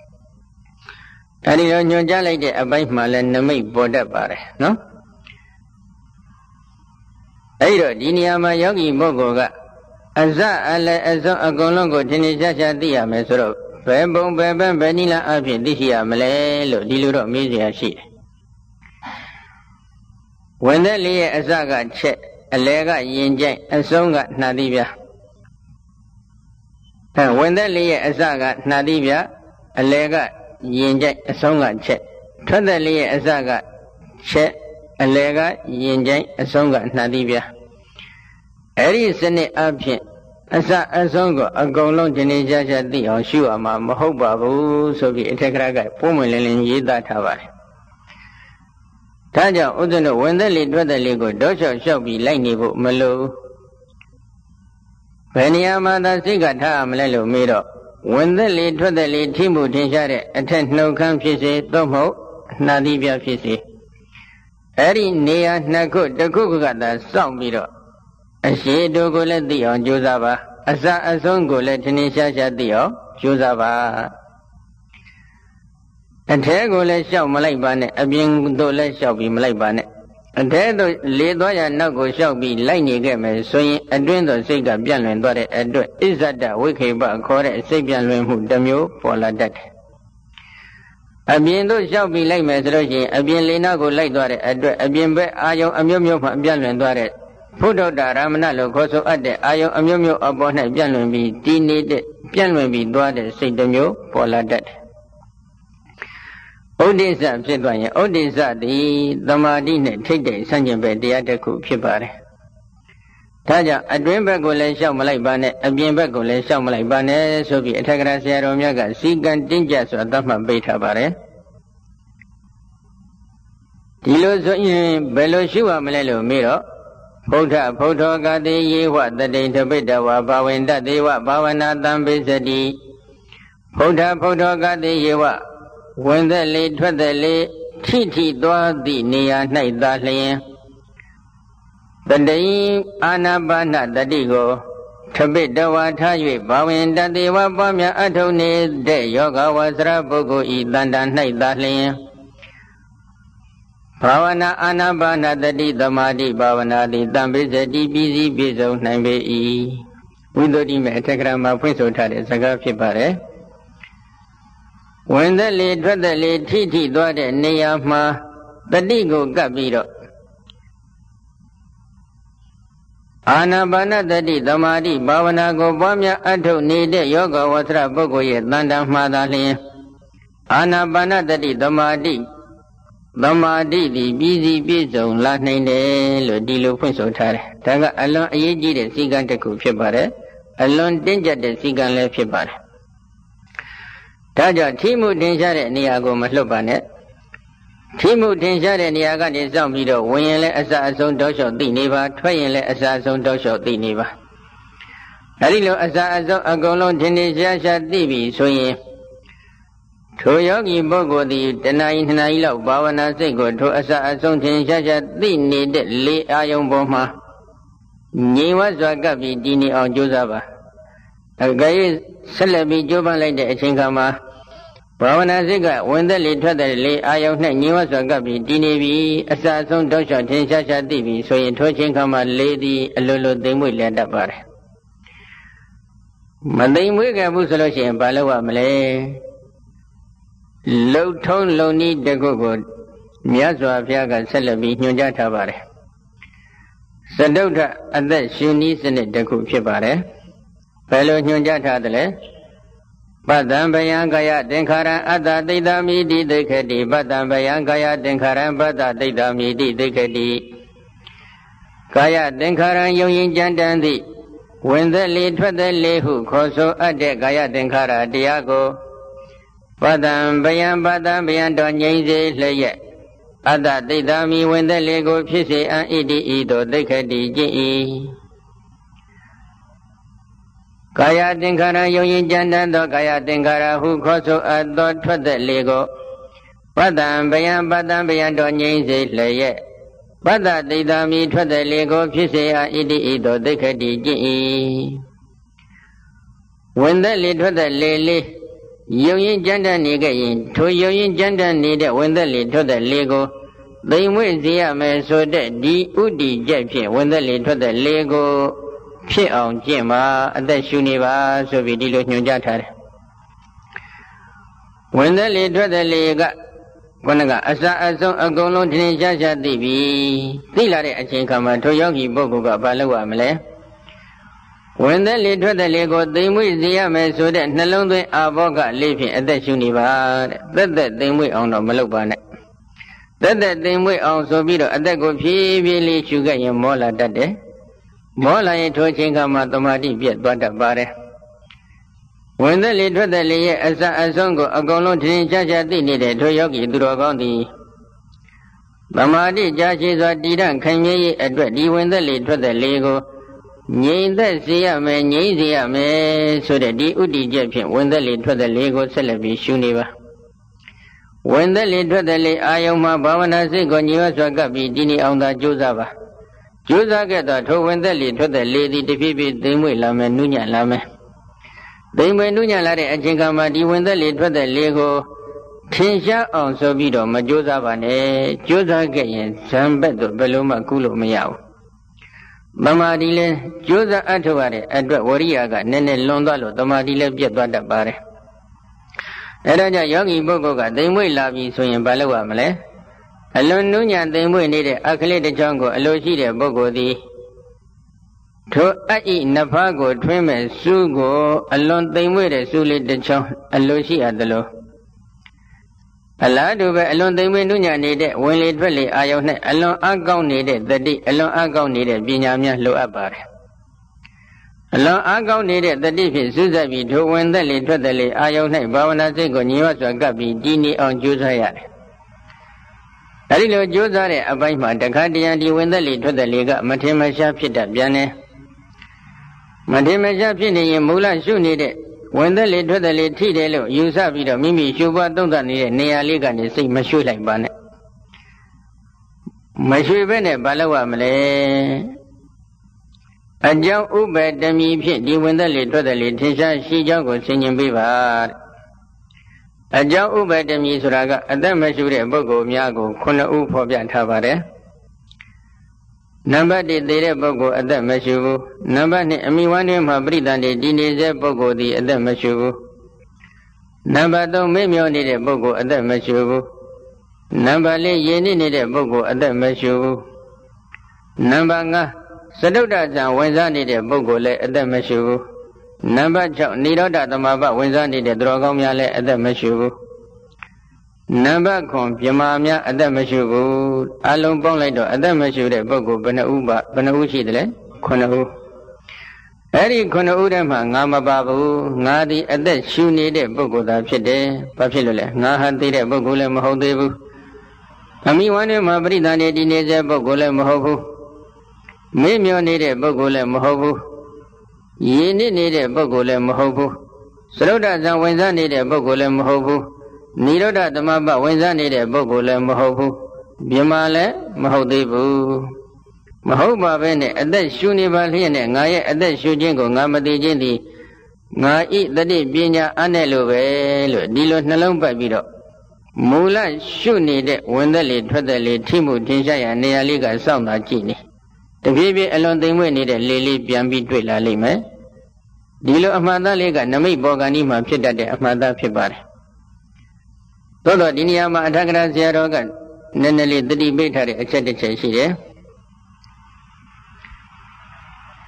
အဲဒီတော့ညွှန်ကြားလိုက်တဲ့အပိုင်းမှာလည်းနမိတ်ပေါ်တတ်ပါတယ်နော်အဲဒီတော့ဒီနေရာမှာယောဂီပုဂ္ဂိုလ်ကအစအလယ်အဆုံးအကုန်လုံးကိုထင်ထင်ရှားရှားသိရမယ်ဆိုတော့ဘယ်ပုံဘယ်ပန်းဘယ်နည်းလမ်းအဖြစ်သိရှိရမလဲလို့ဒီလိုတော့မေးစရာရှိတယ်ဝင်သက်လေးရဲ့အစကချက်အလယ်ကရင်ကြိုက်အဆုံးကနှာသီးပြအဲဝင်သက်လေးရဲ့အစကနှာသီးပြအလယ်ကရင်ကြိုက်အဆုံးကချက်ထွက်သက်လေးရဲ့အစကချက်အလယ်ကရင်ကြိုက်အဆုံးကနှာသီးပြအဲ့ဒီစနစ်အဖြစ်အစအဆုံးကိုအကုန်လုံးဒီနေ့ရှားရှားသိအောင်ရှုရမှာမဟုတ်ပါဘူးဆိုပြီးအထက်ကရကပုံမှန်လင်းလင်းရေးသားထားပါတယ်ဒါကြောင့်ဥဒ္ဒနဝင်သက်လေးထွက်သက်လေးကိုတောလျှောက်လျှောက်ပြီးလိုက်နေဖို့မလိုဘယ်နေရာမှာသာစိတ်ကထားရမလဲလို့မေးတော့ဝင်သက်လေးထွက်သက်လေးထိမှုထင်ရှားတဲ့အထက်နှုတ်ခမ်းဖြစ်စေသို့မဟုတ်နှာသီးပြဖြစ်စေအဲ့ဒီနေရာနှစ်ခုတစ်ခုခုကသာစောင့်ပြီးတော့အရှိတို့ကိုလည်းသိအောင်ကြိုးစားပါအစအဆုံးကိုလည်းထင်ထင်ရှားရှားသိအောင်ကြိုးစားပါအထဲကိုလည်းလျှောက်မလိုက်ပါနဲ့အပြင်သို့လည်းလျှောက်ပြီးမလိုက်ပါနဲ့အထဲသို့လေသွားရနောက်ကိုလျှောက်ပြီးလိုက်နေခဲ့မယ်ဆိုရင်အတွင်းသို့စိတ်ကပြန့်လွင်သွားတဲ့အတွက်ဣဇဒဝိခေပခေါ်တဲ့စိတ်ပြန့်လွင်မှုတစ်မျိုးပေါ်လာတတ်တယ်အပြင်သို့လျှောက်ပြီးလိုက်မယ်ဆိုလို့ရှိရင်အပြင်လေနောက်ကိုလိုက်သွားတဲ့အတွက်အပြင်ဘက်အာယုံအမျိုးမျိုးမှပြန့်လွင်သွားတဲ့ဘုဒ္ဓတာရမဏလို့ခေါ်ဆိုအပ်တဲ့အာယုံအမျိုးမျိုးအပေါ်၌ပြန့်လွင်ပြီးတည်နေတဲ့ပြန့်လွင်ပြီးသွားတဲ့စိတ်တစ်မျိုးပေါ်လာတတ်တယ်ဥဒိစ္စဖြစ်သွားရင်ဥဒိစ္စသည်သမာဓိနဲ့ထိတ်တဲ့ဆန့်ကျင်ဘက်တရားတစ်ခုဖြစ်ပါတယ်ဒါကြောင့်အတွင်းဘက်ကိုလည်းရှောက်မလိုက်ပါနဲ့အပြင်ဘက်ကိုလည်းရှောက်မလိုက်ပါနဲ့ဆိုပြီးအထက်ကရာဆရာတော်များကစီကံတင်းကြပ်စွာသတ်မှတ်ပေးထားပါတယ်ဒီလိုဆိုရင်ဘယ်လိုရှုရမလဲလို့မေးတော့ဘုဒ္ဓဘုဒ္ဓောကတိယေဝတတိဋ္ဌပိတဝါဘာဝန္တတေဝဘာဝနာတံပိစတိဘုဒ္ဓဘုဒ္ဓောကတိယေဝဝင်သက်လေထွက်သက်လေထိထိသွားသည့်နေရာ၌သာလျှင်တတိအာနာပါနတတိကိုထပိတဝါထား၍ဘာဝန္တတေဝပွားများအထုံနေတဲ့ယောဂဝဆရာပုဂ္ဂိုလ်ဤတန်တာ၌သာလျှင်ဘာဝနာအာနာပါနတတိသမာဓိဘာဝနာတိတံပိစတိပြည်စည်းပြည့်စုံနိုင်ပေ၏ဝိသုဒ္ဓိမေအထက်ကရာမှာဖွင့်ဆိုထားတဲ့စကားဖြစ်ပါတယ်ဝင်သက်လေထွက်သက်လေထိထိသွားတဲ့နေရာမှာတတိကိုကပ်ပြီးတော့အာနာပါနတတိသမာဓိဘာဝနာကိုပွားများအထုတ်နေတဲ့ယောဂဝဆရာပုဂ္ဂိုလ်ရဲ့တန်တံမှာသာလျှင်အာနာပါနတတိသမာဓိသမာဓိသည်ပြည်စည်းပြည့်စုံလာနိုင်တယ်လို့ဒီလိုဖွင့်ဆိုထားတယ်ဒါကအလွန်အရေးကြီးတဲ့စည်းကမ်းတစ်ခုဖြစ်ပါတယ်အလွန်တင်းကျပ်တဲ့စည်းကမ်းလည်းဖြစ်ပါတယ်ဒါကြောင့်ထိမှုတင်ရှားတဲ့နေရာကိုမလှုပ်ပါနဲ့ထိမှုတင်ရှားတဲ့နေရာကနေစောင့်ပြီးတော့ဝင်ရင်လည်းအစအဆုံးတောက်လျှောက်သိနေပါထွက်ရင်လည်းအစအဆုံးတောက်လျှောက်သိနေပါအဲဒီလိုအစအဆုံးအကုန်လုံးထင်ထင်ရှားရှားသိပြီဆိုရင်ထိုယောဂီပုဂ္ဂိုလ်သည်တဏှာနှစ်နာရီလောက်ဘာဝနာစိတ်ကိုထိုအစအဆုံးထင်ရှားရှားသိနေတဲ့လေအာယုံပေါ်မှာငြိမ်ဝစွာကပ်ပြီးတည်နေအောင်ကြိုးစားပါအကယ်ဆက်လက်ပြီးကြိုးပမ်းလိုက်တဲ့အချိန်ခါမှာဘာဝနာစိတ်ကဝင်သက်လေထွက်သက်လေအာယုံနဲ့ငြိမ်ဝစွာကပ်ပြီးတည်နေပြီအစအဆုံးတောက်လျှောက်ထင်ရှားရှားသိပြီဆိုရင်ထိုချိန်ခါမှာလေသည်အလိုလိုသိမ်မွေ့လည်တတ်ပါတယ်မသိမ်မွေ့ခဲ့ဘူးဆိုလို့ရှိရင်ဘာလုပ်ရမလဲလှုပ်ထုံးလုံနည်းတစ်ခုကိုမြတ်စွာဘုရားကဆက်လက်ပြီးညွှန်ကြားထားပါတယ်စတုထအသက်ရှုနည်းစနစ်တစ်ခုဖြစ်ပါတယ်ဘယ်လိုညွှန်ကြားထားသလဲပတ္တံဗယံကာယသင်္ခါရအတ္တတိတ္တမိတိသိက္ခတိပတ္တံဗယံကာယသင်္ခါရပတ္တတိတ္တမိတိသိက္ခတိကာယသင်္ခါရယုံရင်ကြံတန်သည့်ဝင်သက်လေထွက်သက်လေဟုခေါ်ဆိုအပ်တဲ့ကာယသင်္ခါရတရားကိုပတ္တံဗယံပတ္တံဗယံတော်ငြိမ့်စေလျက်အတ္တတိတ္တမိဝင်သက်လေကိုဖြစ်စေအံ့ဣတိဤသို့သိက္ခတိကျင့်၏ကာယသင်္ခါရယုံရင်ကြံတန်သောကာယသင်္ခါရဟုခေါ်ဆိုအပ်သောထွက်သက်လေကိုပတ္တံဗယံပတ္တံဗယံတော်ငြိမ့်စေလျက်ပတ္တတိတ္တမိထွက်သက်လေကိုဖြစ်စေအံ့ဣတိဤသို့သိက္ခတိကျင့်၏ဝင်သက်လေထွက်သက်လေလေးယုံရင်ကြံတန်နေခဲ့ရင်ထိုယုံရင်ကြံတန်နေတဲ့ဝင်သက်လေထွက်သက်လေကိုသိမ်မွေ့စေရမယ်ဆိုတဲ့ဒီဥတီကျက်ဖြင့်ဝင်သက်လေထွက်သက်လေကိုဖြစ်အောင်ကျင့်ပါအသက်ရှုနေပါဆိုပြီးဒီလိုညွှန်ကြားထားတယ်ဝင်သက်လေထွက်သက်လေကခုနကအစအဆုံးအကုန်လုံးထင်ရှားရှားသိပြီသိလာတဲ့အချိန်ခါမှာထိုယောဂီပုဂ္ဂိုလ်ကဘာလုပ်ရမလဲဝင်သက်လေထွက်သက်လေကိုသိမ်မွေ့စေရမယ်ဆိုတဲ့နှလုံးသွင်းအာဘောကလေးဖြင့်အသက်ရှုနေပါတဲ့သက်သက်သိမ်မွေ့အောင်တော့မလုပ်ပါနဲ့သက်သက်သိမ်မွေ့အောင်ဆိုပြီးတော့အသက်ကိုဖြည်းဖြည်းလေးရှုခဲ့ရင်မောလာတတ်တယ်မောလာရင်ထိုချိန်ခါမှာတမာတိပြည့်သွားတတ်ပါတယ်ဝင်သက်လေထွက်သက်လေရဲ့အစအဆုံးကိုအကုန်လုံးထင်ရှားရှားသိနေတဲ့ထိုယောဂီသူတော်ကောင်းသည်တမာတိကြာရှည်စွာတည်တံ့ခိုင်မြဲရေးအတွက်ဒီဝင်သက်လေထွက်သက်လေကိုငြိမ်သက်စေရမယ်ငြိမ်စေရမယ်ဆိုတဲ့ဒီဥတီချက်ဖြင့်ဝင်သက်လေထွက်သက်လေကိုဆက်လက်ပြီးရှုနေပါဝင်သက်လေထွက်သက်လေအာယုံမှာဘာဝနာစိတ်ကိုညီဝစွာကပ်ပြီးဒီနေ့အောင်သာကြိုးစားပါကြိုးစားခဲ့သောထိုဝင်သက်လေထွက်သက်လေသည်တဖြည်းဖြည်းသိမ်မွေ့လာမယ်နုညံ့လာမယ်သိမ်မွေ့နုညံ့လာတဲ့အချိန်ကမှဒီဝင်သက်လေထွက်သက်လေကိုထင်ရှားအောင်ဆိုပြီးတော့မကြိုးစားပါနဲ့ကြိုးစားခဲ့ရင်ဇံဘက်တော့ဘယ်လိုမှကုလို့မရဘူးတမာတိလည်းကြိုးစားအထောက်ရတဲ့အတွက်ဝရိယကနည်းနည်းလွန်သွားလို့တမာတိလည်းပြတ်သွားတတ်ပါတယ်အဲဒါကြောင့်ယောဂီပုဂ္ဂိုလ်ကသိမ်မွေ့လာပြီဆိုရင်ဘာလုပ်ရမလဲအလွန်နုညံ့သိမ်မွေ့နေတဲ့အခလိတစ်ချောင်းကိုအလိုရှိတဲ့ပုဂ္ဂိုလ်သည်ထိုအဣနဖားကိုထွင်းမဲ့စုကိုအလွန်သိမ်မွေ့တဲ့စုလေးတစ်ချောင်းအလိုရှိရသလိုအလားတူပဲအလွန်သိမ်မွေ့နုညံ့နေတဲ့ဝင်လေထွက်လေအာယုန်နဲ့အလွန်အကောင်းနေတဲ့တတိအလွန်အကောင်းနေတဲ့ပညာများလိုအပ်ပါတယ်အလွန်အကောင်းနေတဲ့တတိဖြင့်စူးစပ်ပြီးထိုဝင်သက်လေထွက်သက်လေအာယုန်၌ဘာဝနာစိတ်ကိုညီဝစွာကပ်ပြီးတည်နေအောင်ကြိုးစားရတယ်အဲဒီလိုကြိုးစားတဲ့အပိုင်းမှာတခါတရံဒီဝင်သက်လေထွက်သက်လေကမထင်မရှားဖြစ်တတ်ပြန်တယ်မထင်မရှားဖြစ်နေရင်မူလရှုနေတဲ့ဝင်သက်လေထွက်သက်လေထိတယ်လို့ယူဆပြီးတော့မိမိရှုပွားသုံးသပ်နေတဲ့နေရာလေးကနေစိတ်မရွှေ့လိုက်ပါနဲ့မရွှေ့ဘဲနဲ့ဘာလုပ်ရမလဲအကြောင်းဥပ္ပတမီဖြင့်ဒီဝင်သက်လေထွက်သက်လေထင်ရှားရှိကြောင်းကိုဆင်ခြင်ပေးပါအကြောင်းဥပ္ပတမီဆိုတာကအသက်မရှုတဲ့ပုဂ္ဂိုလ်များကိုခုနှစ်ဦးဖော်ပြထားပါတယ်နံပါတ်တစ်သေတဲ့ပုဂ္ဂိုလ်အသက်မရှိဘူးနံပါတ်နှစ်အမိဝမ်းတွင်မှပရိသန္တိဒီနေစေပုဂ္ဂိုလ်သည်အသက်မရှိဘူးနံပါတ်သုံးမေ့မျောနေတဲ့ပုဂ္ဂိုလ်အသက်မရှိဘူးနံပါတ်လေးယဉ်နေနေတဲ့ပုဂ္ဂိုလ်အသက်မရှိဘူးနံပါတ်ငါးစတုတ္တဇံဝင်စားနေတဲ့ပုဂ္ဂိုလ်လည်းအသက်မရှိဘူးနံပါတ်ခြောက်နိရောဓသမဘဝင်စားနေတဲ့သူတော်ကောင်းများလည်းအသက်မရှိဘူးနံပါတ်ခုနှစ်ပြမာများအသက်မရှိဘူးအလုံးပေါင်းလိုက်တော့အသက်မရှိတဲ့ပုဂ္ဂိုလ်ဘယ်နှဦးပါဘယ်နှဦးရှိသလဲခုနှစ်ဦးအဲ့ဒီခုနှစ်ဦးထဲမှာငါမပါဘူးငါဒီအသက်ရှူနေတဲ့ပုဂ္ဂိုလ်သာဖြစ်တယ်ဘာဖြစ်လို့လဲငါဟာသိတဲ့ပုဂ္ဂိုလ်လည်းမဟုတ်သေးဘူးအမိဝမ်းထဲမှာပရိသန္တိဒီနေတဲ့ပုဂ္ဂိုလ်လည်းမဟုတ်ဘူးမေ့မျောနေတဲ့ပုဂ္ဂိုလ်လည်းမဟုတ်ဘူးရည်နစ်နေတဲ့ပုဂ္ဂိုလ်လည်းမဟုတ်ဘူးသရုဒ္ဓဇံဝင်စားနေတဲ့ပုဂ္ဂိုလ်လည်းမဟုတ်ဘူးနိရောဓသမဘဝင်စားနေတဲ့ပုဂ္ဂိုလ်လည်းမဟုတ်ဘူးမြမလည်းမဟုတ်သေးဘူးမဟုတ်ပါပဲနဲ့အသက်ရှူနေပါလျက်နဲ့ငါရဲ့အသက်ရှူခြင်းကိုငါမသိခြင်းသည်ငါဤတတိပညာအနဲ့လို့ပဲလို့ဒီလိုနှလုံးပတ်ပြီးတော့မူလရှုနေတဲ့ဝင်သက်လေထွက်သက်လေထိမှုထင်ရှားရနေရာလေးကစောင့်တာကြည့်နေတဖြည်းဖြည်းအလွန်သိမ်မွေ့နေတဲ့လေလေးပြန်ပြီးတွေ့လာလိမ့်မယ်ဒီလိုအမှန်သားလေးကနမိတ်ဘောဂန်ဒီမှာဖြစ်တတ်တဲ့အမှန်သားဖြစ်ပါတယ်သို့တော့ဒီနေရာမှာအထက်ကရာဆရာတော်ကနည်းနည်းလေးတတိပိတ်ထားတဲ့အချက်တစ်ချက်ရှိတယ်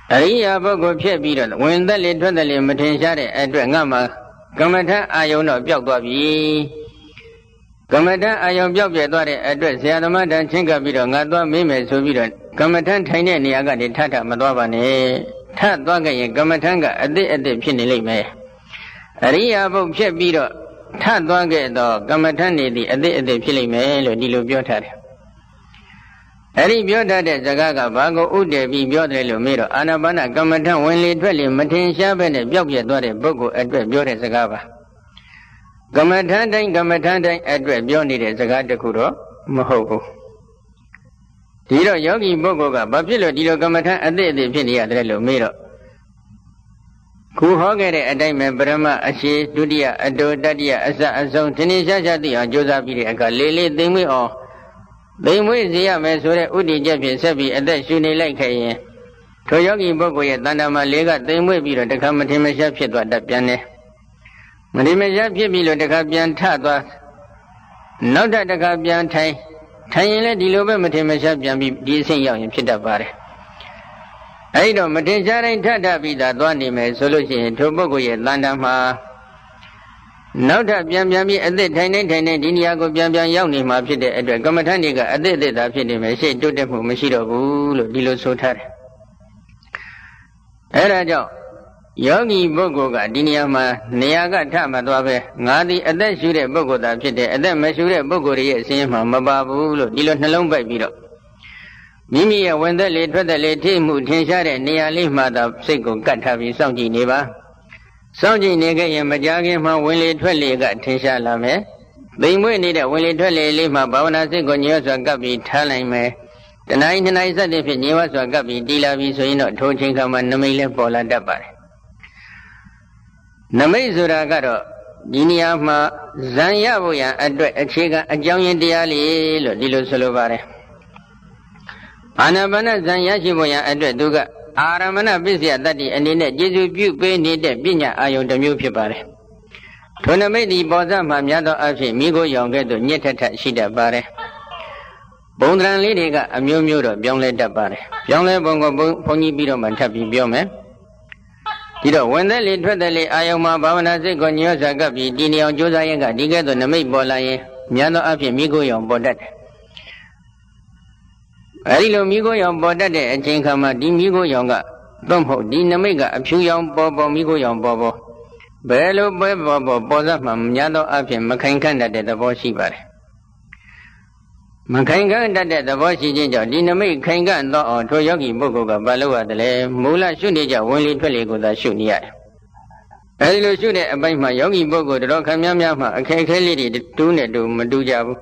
အရိယာပုဂ္ဂိုလ်ဖြစ်ပြီးတော့ဝင်သက်လေထွက်သက်လေမထင်ရှားတဲ့အတွက်ငါမှကမ္မထအာယုံတော့ပျောက်သွားပြီကမ္မထအာယုံပျောက်ပြဲသွားတဲ့အတွက်ဆရာသမားတန်ချင်းကပ်ပြီးတော့ငါသွားမေးမယ်ဆိုပြီးတော့ကမ္မထထိုင်တဲ့နေရာကနေထထမသွားပါနဲ့ထသွားခဲ့ရင်ကမ္မထကအတိအတိဖြစ်နေလိမ့်မယ်အရိယာပုဂ္ဂိုလ်ဖြစ်ပြီးတော့ထသွားခဲ့တော့ကမ္မထနေသည်အတိအတိဖြစ်လိမ့်မယ်လို့ဒီလိုပြောထားတယ်အဲ့ဒီပြောတတ်တဲ့စကားကဘာကိုဥတည်ပြီးပြောတယ်လို့မေးတော့အာနာပါနကမ္မထဝင်လေထွက်လေမထင်ရှားပဲနဲ့ပျောက်ပြဲသွားတဲ့ပုဂ္ဂိုလ်အတွက်ပြောတဲ့စကားပါကမ္မထတိုင်းကမ္မထတိုင်းအတွက်ပြောနေတဲ့စကားတခုတော့မဟုတ်ဘူးဒီတော့ယောဂီပုဂ္ဂိုလ်ကဘာဖြစ်လို့ဒီလိုကမ္မထအသေးအသေးဖြစ်နေရတယ်လို့မေးတော့ခုဟောခဲ့တဲ့အတိုင်းပဲပရမအရှိဒုတိယအတုတတိယအစအဆုံးသင်္နေရှားရှားသိအောင်ကြိုးစားပြီးတဲ့အခါလေးလေးသိမ့်မွေ့အောင်သိမ့်မွေ့စေရမယ်ဆိုတဲ့ဥတည်ချက်ဖြင့်ဆက်ပြီးအသက်ရှူနေလိုက်ခဲ့ရင်ထိုယောဂီပုဂ္ဂိုလ်ရဲ့တဏ္ဍာမှာလေးကသိမ့်မွေ့ပြီးတော့တခါမထင်မရှားဖြစ်သွားတတ်ပြန်တယ်မထင်မရှားဖြစ်ပြီးလို့တခါပြန်ထသွားနောက်ထပ်တခါပြန်ထိုင်ထိုင်ရင်လည်းဒီလိုပဲမထင်မရှားပြန်ပြီးဒီအဆင့်ရောက်ရင်ဖြစ်တတ်ပါတယ်အဲ့တော့မတင်ရှားတိုင်းထထပြီးသာသွားနေမယ်ဆိုလို့ရှိရင်ထိုပုဂ္ဂိုလ်ရဲ့တဏ္ဍာမှာနောက်ထပ်ပြန်ပြန်ပြီးအသက်ထိုင်နေထိုင်နေဒီနေရာကိုပြန်ပြန်ရောက်နေမှာဖြစ်တဲ့အတွက်ကမ္မထန်တွေကအသက်အသက်သာဖြစ်နေမယ်ရှေ့တိုးတက်မှုမရှိတော့ဘူးလို့ဒီလိုဆိုထားတယ်အဲ့ဒါကြောင့်ယောဂီပုဂ္ဂိုလ်ကဒီနေရာမှာနေရာကထမသွားပဲငါသည်အသက်ရှူတဲ့ပုဂ္ဂိုလ်သာဖြစ်တယ်အသက်မရှူတဲ့ပုဂ္ဂိုလ်ရဲ့အစဉ်မှာမပါဘူးလို့ဒီလိုနှလုံးပိုက်ပြီးတော့မိမိရဲ့ဝင်သက်လေထွက်သက်လေထိမှုထင်ရှားတဲ့နေရာလေးမှသာစိတ်ကိုကတ်ထားပြီးစောင့်ကြည့်နေပါစောင့်ကြည့်နေခဲ့ရင်မကြခင်မှာဝင်လေထွက်လေကထင်ရှားလာမယ်သိမ်မွေ့နေတဲ့ဝင်လေထွက်လေလေးမှာဘာဝနာစိတ်ကိုညှောစွာကပ်ပြီးထားလိုက်မယ်တဏှာနှစ်နိုင်စတဲ့ဖြစ်ညှောစွာကပ်ပြီးတည်လာပြီးဆိုရင်တော့ထိုချိန်ခါမှာနမိတ်လည်းပေါ်လာတတ်ပါတယ်နမိတ်ဆိုတာကတော့ဒီနေရာမှာဇံရဖို့ရန်အတွက်အခြေခံအကြောင်းရင်းတရားလေးလို့ဒီလိုဆိုလိုပါတယ်အာနာပါနဇံရရှိဖို့ရန်အတွက်သူကအာရမဏပစ္စယတတ္တိအနေနဲ့ကျေစုပြုပေးနေတဲ့ပညာအာယုန်တစ်မျိုးဖြစ်ပါတယ်ထိုနမိတ်ဒီပေါ်စမှများသောအဖြစ်မိကိုရောင်ကဲ့သို့ညှက်ထက်ထက်ရှိတတ်ပါတယ်ပုံသဏ္ဍာန်လေးတွေကအမျိုးမျိုးတော့ပြောင်းလဲတတ်ပါတယ်ပြောင်းလဲပုံကဘုန်းကြီးပြီးတော့မှထပ်ပြီးပြောမယ်ဒီတော့ဝင်သက်လေထွက်သက်လေအာယုံမှာဘာဝနာစိတ်ကိုညှောစွာကပ်ပြီးတည်နေအောင်ကြိုးစားရင်ကဒီကဲ့သို့နမိတ်ပေါ်လာရင်များသောအဖြစ်မိကိုရောင်ပေါ်တတ်တယ်အဲဒီလိုမိကိုရောင်ပေါ်တတ်တဲ့အချိန်ခါမှာဒီမိကိုရောင်ကသို့မဟုတ်ဒီနမိတ်ကအဖြူရောင်ပေါ်ပေါ်မိကိုရောင်ပေါ်ပေါ်ဘယ်လိုပဲပေါ်ပေါ်ပေါ်စမှများသောအဖြစ်မခိုင်ခန့်တတ်တဲ့သဘောရှိပါတယ်မခိုင်ခန့်တတ်တဲ့သဘောရှိခြင်းကြောင့်ဒီနမိတ်ခိုင်ခန့်သောအောင်ထိုယောဂီပုဂ္ဂိုလ်ကဘာလို့ရတယ်လဲမူလရှုနေကြဝင်လေထွက်လေကိုသာရှုနေရတယ်အဲဒီလိုရှုတဲ့အပိုင်းမှာယောဂီပုဂ္ဂိုလ်တော်ခမ်းများများမှအခက်အခဲလေးတွေတူးနဲ့တူမတူကြဘူး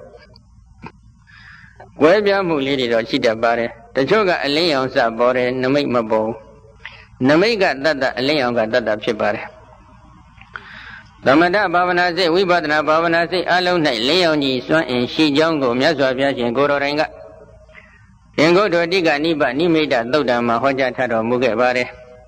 ကွဲပြားမှုလေးတွေတော့ရှိတတ်ပါတယ်တချို့ကအလင်းရောင်စပေါ်တယ်နမိတ်မပေါ်နမိတ်ကတတ်တအလင်းရောင်ကတတ်တဖြစ်ပါတယ်သမထဘာဝနာစိတ်ဝိပဿနာဘာဝနာစိတ်အလုံး၌လင်းရောင်ကြီးစွမ်းအင်ရှိကြောင်းကိုမြတ်စွာဘုရားရှင်ကိုယ်တော်တိုင်ကသင်္ကုတ္တတိကနိဗ္ဗာန်နိမိတ်သုတ်တံမှာဟောကြားထားတော်မူခဲ့ပါတယ်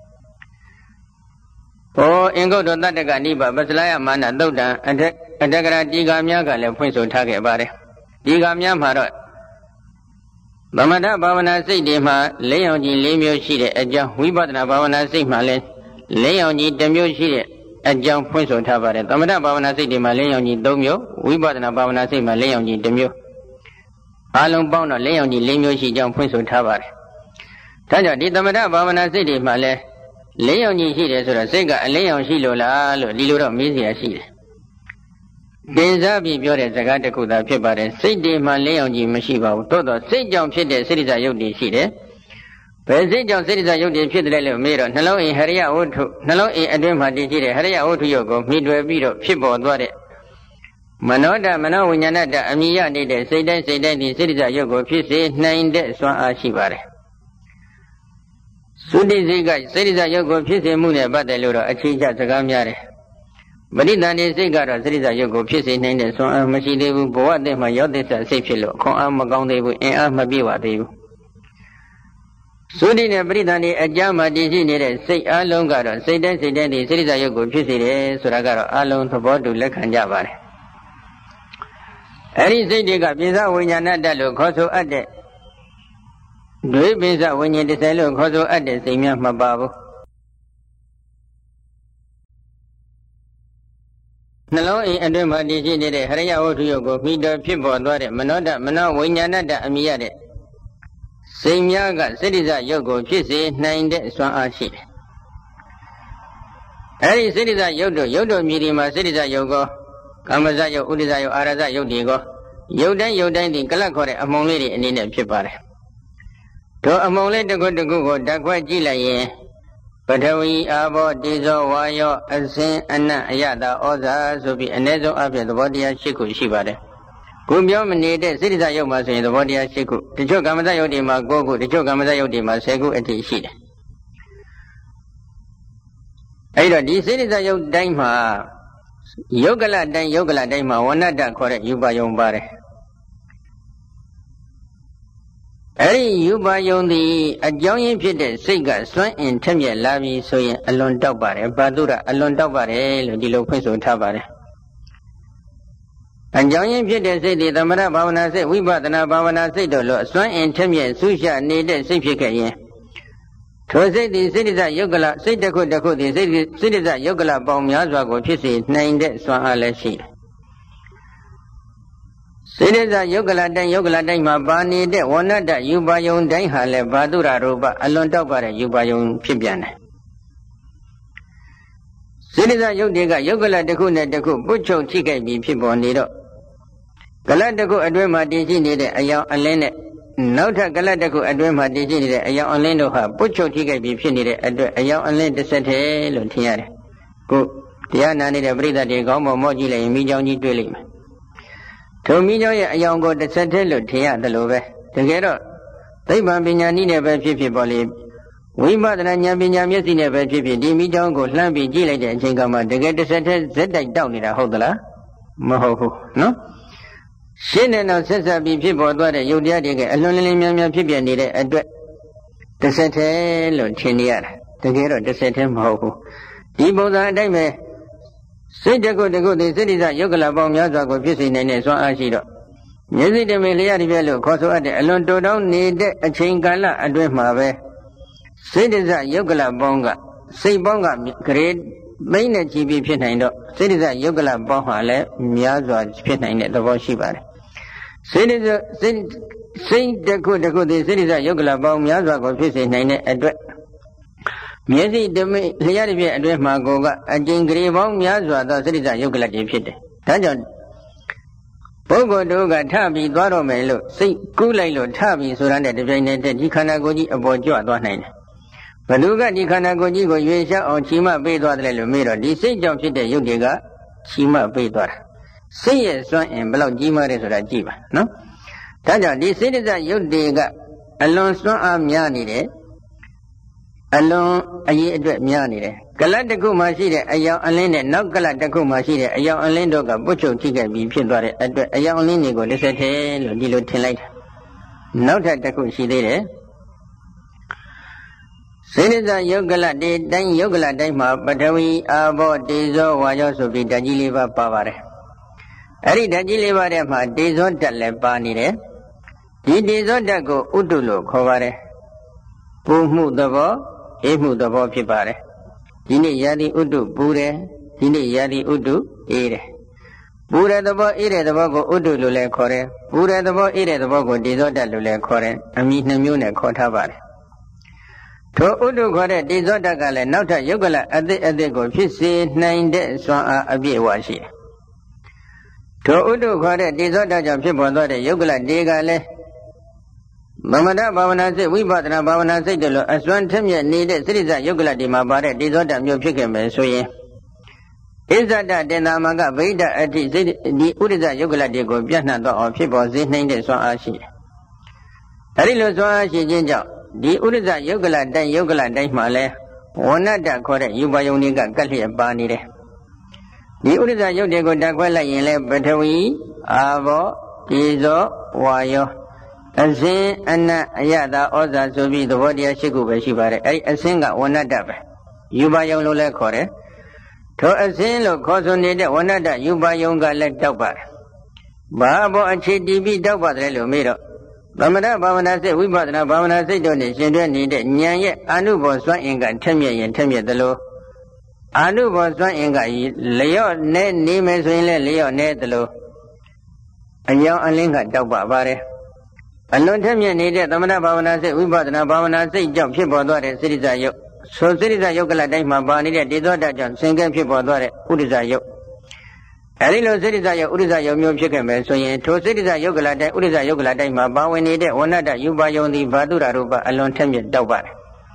ဟောအင်္ဂုတ္တတတ္တကနိဗ္ဗာန်ပစ္စလယမာနသုတ်တံအထအတ္တကရာတိကာများကလည်းဖွင့်ဆိုထားခဲ့ပါတယ်ဒီကာများမှာတော့သမထဘာဝနာစိတ်တွေမှာလင်းရောင်ကြီး၄မျိုးရှိတဲ့အကြောင်းဝိပဿနာဘာဝနာစိတ်မှာလည်းလင်းရောင်ကြီးတစ်မျိုးရှိတဲ့အကြောင်းဖွင့်ဆိုထားပါတယ်သမထဘာဝနာစိတ်တွေမှာလင်းရောင်ကြီး၃မျိုးဝိပဿနာဘာဝနာစိတ်မှာလင်းရောင်ကြီးတစ်မျိုးအလုံးပေါင်းတော့လင်းရောင်ကြီး၄မျိုးရှိကြောင်းဖွင့်ဆိုထားပါတယ်ဒါကြောင့်ဒီသမထဘာဝနာစိတ်တွေမှာလည်းလင်းရောင်ကြီးရှိတယ်ဆိုတော့စိတ်ကအလင်းရောင်ရှိလို့လားလို့ဒီလိုတော့မေးစရာရှိတယ်တင်စားပြီးပြောတဲ့စကားတစ်ခုသာဖြစ်ပါတယ်စိတ်တွေမှာလင်းရောင်ကြီးမရှိပါဘူးသို့တော့စိတ်ကြောင့်ဖြစ်တဲ့စိတ္တဇယုတ်တွေရှိတယ်ဘယ်စိတ်ကြောင့်စိတ္တဇယုတ်တွေဖြစ်တယ်လို့မေးတော့နှလုံးအိမ်ဟရိယဝတ္ထုနှလုံးအိမ်အတွင်းမှာတည်ရှိတဲ့ဟရိယဝတ္ထုယုတ်ကိုမိတွေ့ပြီးတော့ဖြစ်ပေါ်သွားတဲ့မနောတမနောဝိညာဏတအမိယနေတဲ့စိတ်တိုင်းစိတ်တိုင်းဒီစိတ္တဇယုတ်ကိုဖြစ်စေနိုင်တဲ့စွမ်းအားရှိပါတယ်သုတိစိတ်ကစိတ္တဇယုတ်ကိုဖြစ်စေမှုနဲ့ပတ်သက်လို့တော့အခြေချစကားများတယ်ပရိသန္တိစိတ်ကတော့သတိစာရုပ်ကိုဖြစ်စေနိုင်တဲ့ဆွမ်းအားမရှိသေးဘူးဘဝတည်းမှာရောက်တဲ့စိတ်ဖြစ်လို့ခွန်အားမကောင်းသေးဘူးအင်အားမပြည့်ဝသေးဘူးသုတိနဲ့ပရိသန္တိအကြမ်းမှာတည်ရှိနေတဲ့စိတ်အလုံးကတော့စိတ်တိုင်းစိတ်တိုင်းဒီသတိစာရုပ်ကိုဖြစ်စေတယ်ဆိုတာကတော့အလုံးသဘောတူလက်ခံကြပါတယ်အဲဒီစိတ်တွေကပိဿဝိညာဏတ္တလို့ခေါ်ဆိုအပ်တဲ့ဒွေပိစဝိညာဉ်တစ်ဆယ်လို့ခေါ်ဆိုအပ်တဲ့စိတ်များမပါဘူးနှလုံးအိမ်အတွင်းမှာတည်ရှိနေတဲ့ဟရိယဝတ္ထုရုပ်ကိုမိတော်ဖြစ်ပေါ်သွားတဲ့မနောတမနောဝိညာဏတအမိရတဲ့စိတ်များကစိတ္တိဇရုပ်ကိုဖြစ်စေနိုင်တဲ့စွမ်းအားရှိတယ်အဲဒီစိတ္တိဇရုပ်တို့ရုပ်တို့မြည်ဒီမှာစိတ္တိဇရုပ်ကိုကာမဇရုပ်ဥဒိဇရုပ်အာရဇရုပ်တွေကိုရုပ်တိုင်းရုပ်တိုင်းဒီကလတ်ခေါ်တဲ့အမုံလေးတွေအနေနဲ့ဖြစ်ပါတယ်တို့အမုံလေးတစ်ခုတစ်ခုကိုဓာတ်ခွဲကြည့်လိုက်ရင်ပထဝီအာဘောတေဇောဝါယောအစင်အနတ်အယတာဩဇာဆိုပြီးအ ਨੇ ဆုံးအပြင်သဘောတရား၈ခုရှိပါတယ်ခုပြောမနေတဲ့စိတ္တိဇရုပ်မှာဆိုရင်သဘောတရား၈ခုတချို့ကာမဇရုပ်တွေမှာ၉ခုတချို့ကာမဇရုပ်တွေမှာ၁၀ခုအထိရှိတယ်အဲဒီတော့ဒီစိတ္တိဇရုပ်တိုင်းမှာယုတ်ကလတိုင်းယုတ်ကလတိုင်းမှာဝဏ္ဏတခေါ်တဲ့ယူပါယုံပါတယ်အဲဒီယူပါယုံသည်အကြောင်းရင်းဖြစ်တဲ့စိတ်ကစွန့်အင်ထက်မြက်လာပြီဆိုရင်အလွန်တောက်ပါတယ်ဘာတုရအလွန်တောက်ပါတယ်လို့ဒီလိုဖွင့်ဆိုထားပါတယ်အကြောင်းရင်းဖြစ်တဲ့စိတ်သည်သမထဘာဝနာစိတ်ဝိပဿနာဘာဝနာစိတ်တို့လို့စွန့်အင်ထက်မြက်ဆူရှနေတဲ့စိတ်ဖြစ်ခဲ့ရင်ထိုစိတ်သည်စိတ္တိဇယုတ်ကလစိတ်တစ်ခုတစ်ခုသည်စိတ်စိတ္တိဇယုတ်ကလပေါင်းများစွာကိုဖြစ်စေနိုင်တဲ့စွမ်းအားလည်းရှိတယ်စိတ္တိဇယုတ်ကလတိုင်းယုတ်ကလတိုင်းမှာပါနေတဲ့ဝဏ္ဏတယူပါယုံတိုင်းဟာလည်းဘာတုရရူပအလွန်တောက်ပါတဲ့ယူပါယုံဖြစ်ပြန်တယ်စိတ္တိဇယုတ်တွေကယုတ်ကလတစ်ခုနဲ့တစ်ခုပုတ်ချုပ်ထိခိုက်ပြီးဖြစ်ပေါ်နေတော့ကလတစ်ခုအတွင်းမှာတည်ရှိနေတဲ့အယောင်အလင်းနဲ့နောက်ထပ်ကလတ်တစ်ခုအတွင်းမှာတည်ရှိနေတဲ့အယောင်အလင်းတို့ဟာပုတ်ချုပ်ထိခိုက်ပြီးဖြစ်နေတဲ့အတွက်အယောင်အလင်းတစ်ဆက်တည်းလို့ထင်ရတယ်။ကိုတရားနာနေတဲ့ပရိသတ်တွေကောင်းပေါ်မော့ကြည့်လိုက်ရင်မိကြောင်းကြီးတွေ့လိမ့်မယ်။ထိုမိကြောင်းရဲ့အယောင်ကိုတစ်ဆက်တည်းလို့ထင်ရတယ်လို့ပဲ။တကယ်တော့သိပ္ပံပညာနည်းနဲ့ပဲဖြစ်ဖြစ်ပေါ်လေဝိပဿနာဉာဏ်ပညာမျက်စိနဲ့ပဲဖြစ်ဖြစ်ဒီမိကြောင်းကိုလှမ်းပြီးကြည့်လိုက်တဲ့အချိန်ကမှတကယ်တစ်ဆက်တည်းဇက်တိုက်တောက်နေတာဟုတ်သလားမဟုတ်ဘူးနော်ရှင်းတဲ့နောက်ဆက်ဆက်ပြီးဖြစ်ပေါ်သွားတဲ့ယုတ်တရားတွေကအလွန်လင်းလင်းများများဖြစ်ပြနေတဲ့အတွက်တစ်ဆက်တည်းလို့ထင်နေရတာတကယ်တော့တစ်ဆက်တည်းမဟုတ်ဘူးဒီပုံစံအတိုင်းပဲစိတ်တကုတ်တကုတ်သိစိတ္တိဇယုတ်ကလပေါင်းများစွာကိုဖြစ်စေနိုင်တဲ့စွမ်းအားရှိတော့မျက်စိတမေလျာတိပြလို့ခေါ်ဆိုအပ်တဲ့အလွန်တိုတောင်းနေတဲ့အချိန်ကာလအတွင်းမှာပဲစိတ္တိဇယုတ်ကလပေါင်းကစိတ်ပေါင်းကဂရေသိမ့်နဲ့ကြည့်ပြီးဖြစ်နိုင်တော့စိတ္တိဇယုတ်ကလပေါင်းဟာလည်းများစွာဖြစ်နိုင်တဲ့သဘောရှိပါတယ်စိတ္တိဇစိတ်စိတ်တခုတခုသည်စိတ္တိဇယုတ်ကလပေါင်းများစွာကိုဖြစ်စေနိုင်တဲ့အတွက်မျက်စိတမိလျှက်တစ်ပြည့်အတွင်းမှာကိုကအကျဉ်းဂရေပေါင်းများစွာသောစိတ္တိဇယုတ်ကလတွေဖြစ်တယ်ဒါကြောင့်ပုဂ္ဂိုလ်တို့ကထပြီးသွားတော့မယ်လို့စိတ်ကူးလိုက်လို့ထပြီးဆိုရတဲ့တပြိုင်နက်တည်းဒီခန္ဓာကိုယ်ကြီးအပေါ်ကြွသွားနိုင်တယ်ဘ누구ကဒီခန္ဓာကိုယ်ကြီးကိုရွေလျှောက်အောင်ချီမပေးသွားတယ်လို့မေးတော့ဒီစိတ်ကြောင့်ဖြစ်တဲ့ယုတ်တွေကချီမပေးသွားတာစိတ်ရဲ့စွမ်းအင်ဘယ်လောက်ကြီးမားတယ်ဆိုတာကြည့်ပါနော်ဒါကြောင့်ဒီစိတ္တဇယုတ်တွေကအလွန်စွမ်းအားများနေတယ်အလွန်အရေးအတွက်များနေတယ်ကလတ်တစ်ခုမှရှိတဲ့အယောင်အလင်းနဲ့နောက်ကလတ်တစ်ခုမှရှိတဲ့အယောင်အလင်းတို့ကပုတ်ချုပ်ထိခဲ့ပြီးဖြစ်သွားတဲ့အတွက်အယောင်အလင်းတွေကိုတစ်ဆက်တည်းလို့ဒီလိုထင်လိုက်တာနောက်ထပ်တစ်ခုရှိသေးတယ်စိတ္တဇယုတ်ကလတေတိုင်းယုတ်ကလတိုင်းမှာပထဝီအာဘောတေဇောဝါယောဆိုပြီးဓာတ်ကြီးလေးပါပါပါတယ်အဲ့ဒီဓာတ်ကြီးလေးပါထဲမှာတေဇောဓာတ်လည်းပါနေတယ်ဒီတေဇောဓာတ်ကိုဥတုလို့ခေါ်ပါတယ်ပူမှုသဘောအေးမှုသဘောဖြစ်ပါတယ်ဒီနေ့ရာသီဥတုပူတယ်ဒီနေ့ရာသီဥတုအေးတယ်ပူတဲ့သဘောအေးတဲ့သဘောကိုဥတုလို့လည်းခေါ်တယ်ပူတဲ့သဘောအေးတဲ့သဘောကိုတေဇောဓာတ်လို့လည်းခေါ်တယ်အမည်နှမျိုးနဲ့ခေါ်ထားပါတယ်ထိုဥဒုခေါ်တဲ့တေဇောဓာတ်ကလည်းနောက်ထပ်ယုတ်ကလအသစ်အသစ်ကိုဖြစ်စေနိုင်တဲ့စွမ်းအားအပြည့်အဝရှိတယ်။ထိုဥဒုခေါ်တဲ့တေဇောဓာတ်ကြောင့်ဖြစ်ပေါ်သွားတဲ့ယုတ်ကလတွေကလည်းမမတဘာဝနာစိတ်ဝိပဿနာဘာဝနာစိတ်တို့လိုအစွမ်းထက်မြက်နေတဲ့စိတ္တဇယုတ်ကလတွေမှာပါတဲ့တေဇောဓာတ်မျိုးဖြစ်ခဲ့မယ်ဆိုရင်ဣဇဒတေနာမကဗိဒ္ဓအဋ္ဌိစိတ်ဒီဥဒိဇယုတ်ကလတွေကိုပြန့်နှံ့တော့အောင်ဖြစ်ပေါ်စေနိုင်တဲ့စွမ်းအားရှိတယ်။အဲဒီလိုစွမ်းအားရှိခြင်းကြောင့်ဒီဥဒိဇယုတ်ကလတိုင်းယုတ်ကလတိုင်းမှာလဲဝဏ္ဏတခေါ်တဲ့ယူပါယုံတွေကကတ်လျက်ပါနေတယ်ဒီဥဒိဇယုတ်တွေကိုတက်ခွဲလိုက်ရင်လဲပထဝီအာဘောတေဇောဝါယောအစင်းအနတ်အယတာဩဇာဆိုပြီးသဘောတရားရှိခုပဲရှိပါတယ်အဲဒီအစင်းကဝဏ္ဏတပဲယူပါယုံလို့လဲခေါ်တယ်ထိုအစင်းလို့ခေါ်ဆိုနေတဲ့ဝဏ္ဏတယူပါယုံကလည်းတောက်ပါတယ်ဘာဘောအခြေတည်ပြီးတောက်ပါတယ်လို့မေးတော့သမထဘာဝနာစိတ်ဝိပဿနာဘာဝနာစိတ်တို့နဲ့ရှင်တွဲနေတဲ့ဉာဏ်ရဲ့အာနုဘောစွမ်းအင်ကထက်မြက်ရင်ထက်မြက်သလိုအာနုဘောစွမ်းအင်ကလျော့နဲ့နေမယ်ဆိုရင်လည်းလျော့နေသလိုအယောင်အလင်းကတောက်ပါပါတယ်အလွန်ထက်မြက်နေတဲ့သမထဘာဝနာစိတ်ဝိပဿနာဘာဝနာစိတ်ကြောင့်ဖြစ်ပေါ်သွားတဲ့စိရိဇယုတ်ဆိုစိရိဇယုတ်ကလတိုင်းမှာပါနေတဲ့ဒေသောတကြောင့်သင်္ကဲဖြစ်ပေါ်သွားတဲ့ဥဒိဇယုတ်အဲဒီလိုစိရိဇယုတ်ဥဒိဇယုတ်မျိုးဖြစ်ခဲ့မယ်ဆိုရင်ထိုစိရိဇယုတ်ကလတိုင်းဥဒိဇယုတ်ကလတိုင်းမှာပါဝင်နေတဲ့ဝဏ္ဏတယူပါယုံသည်ဘာတုရရူပအလွန်ထက်မြက်တောက်ပါတယ်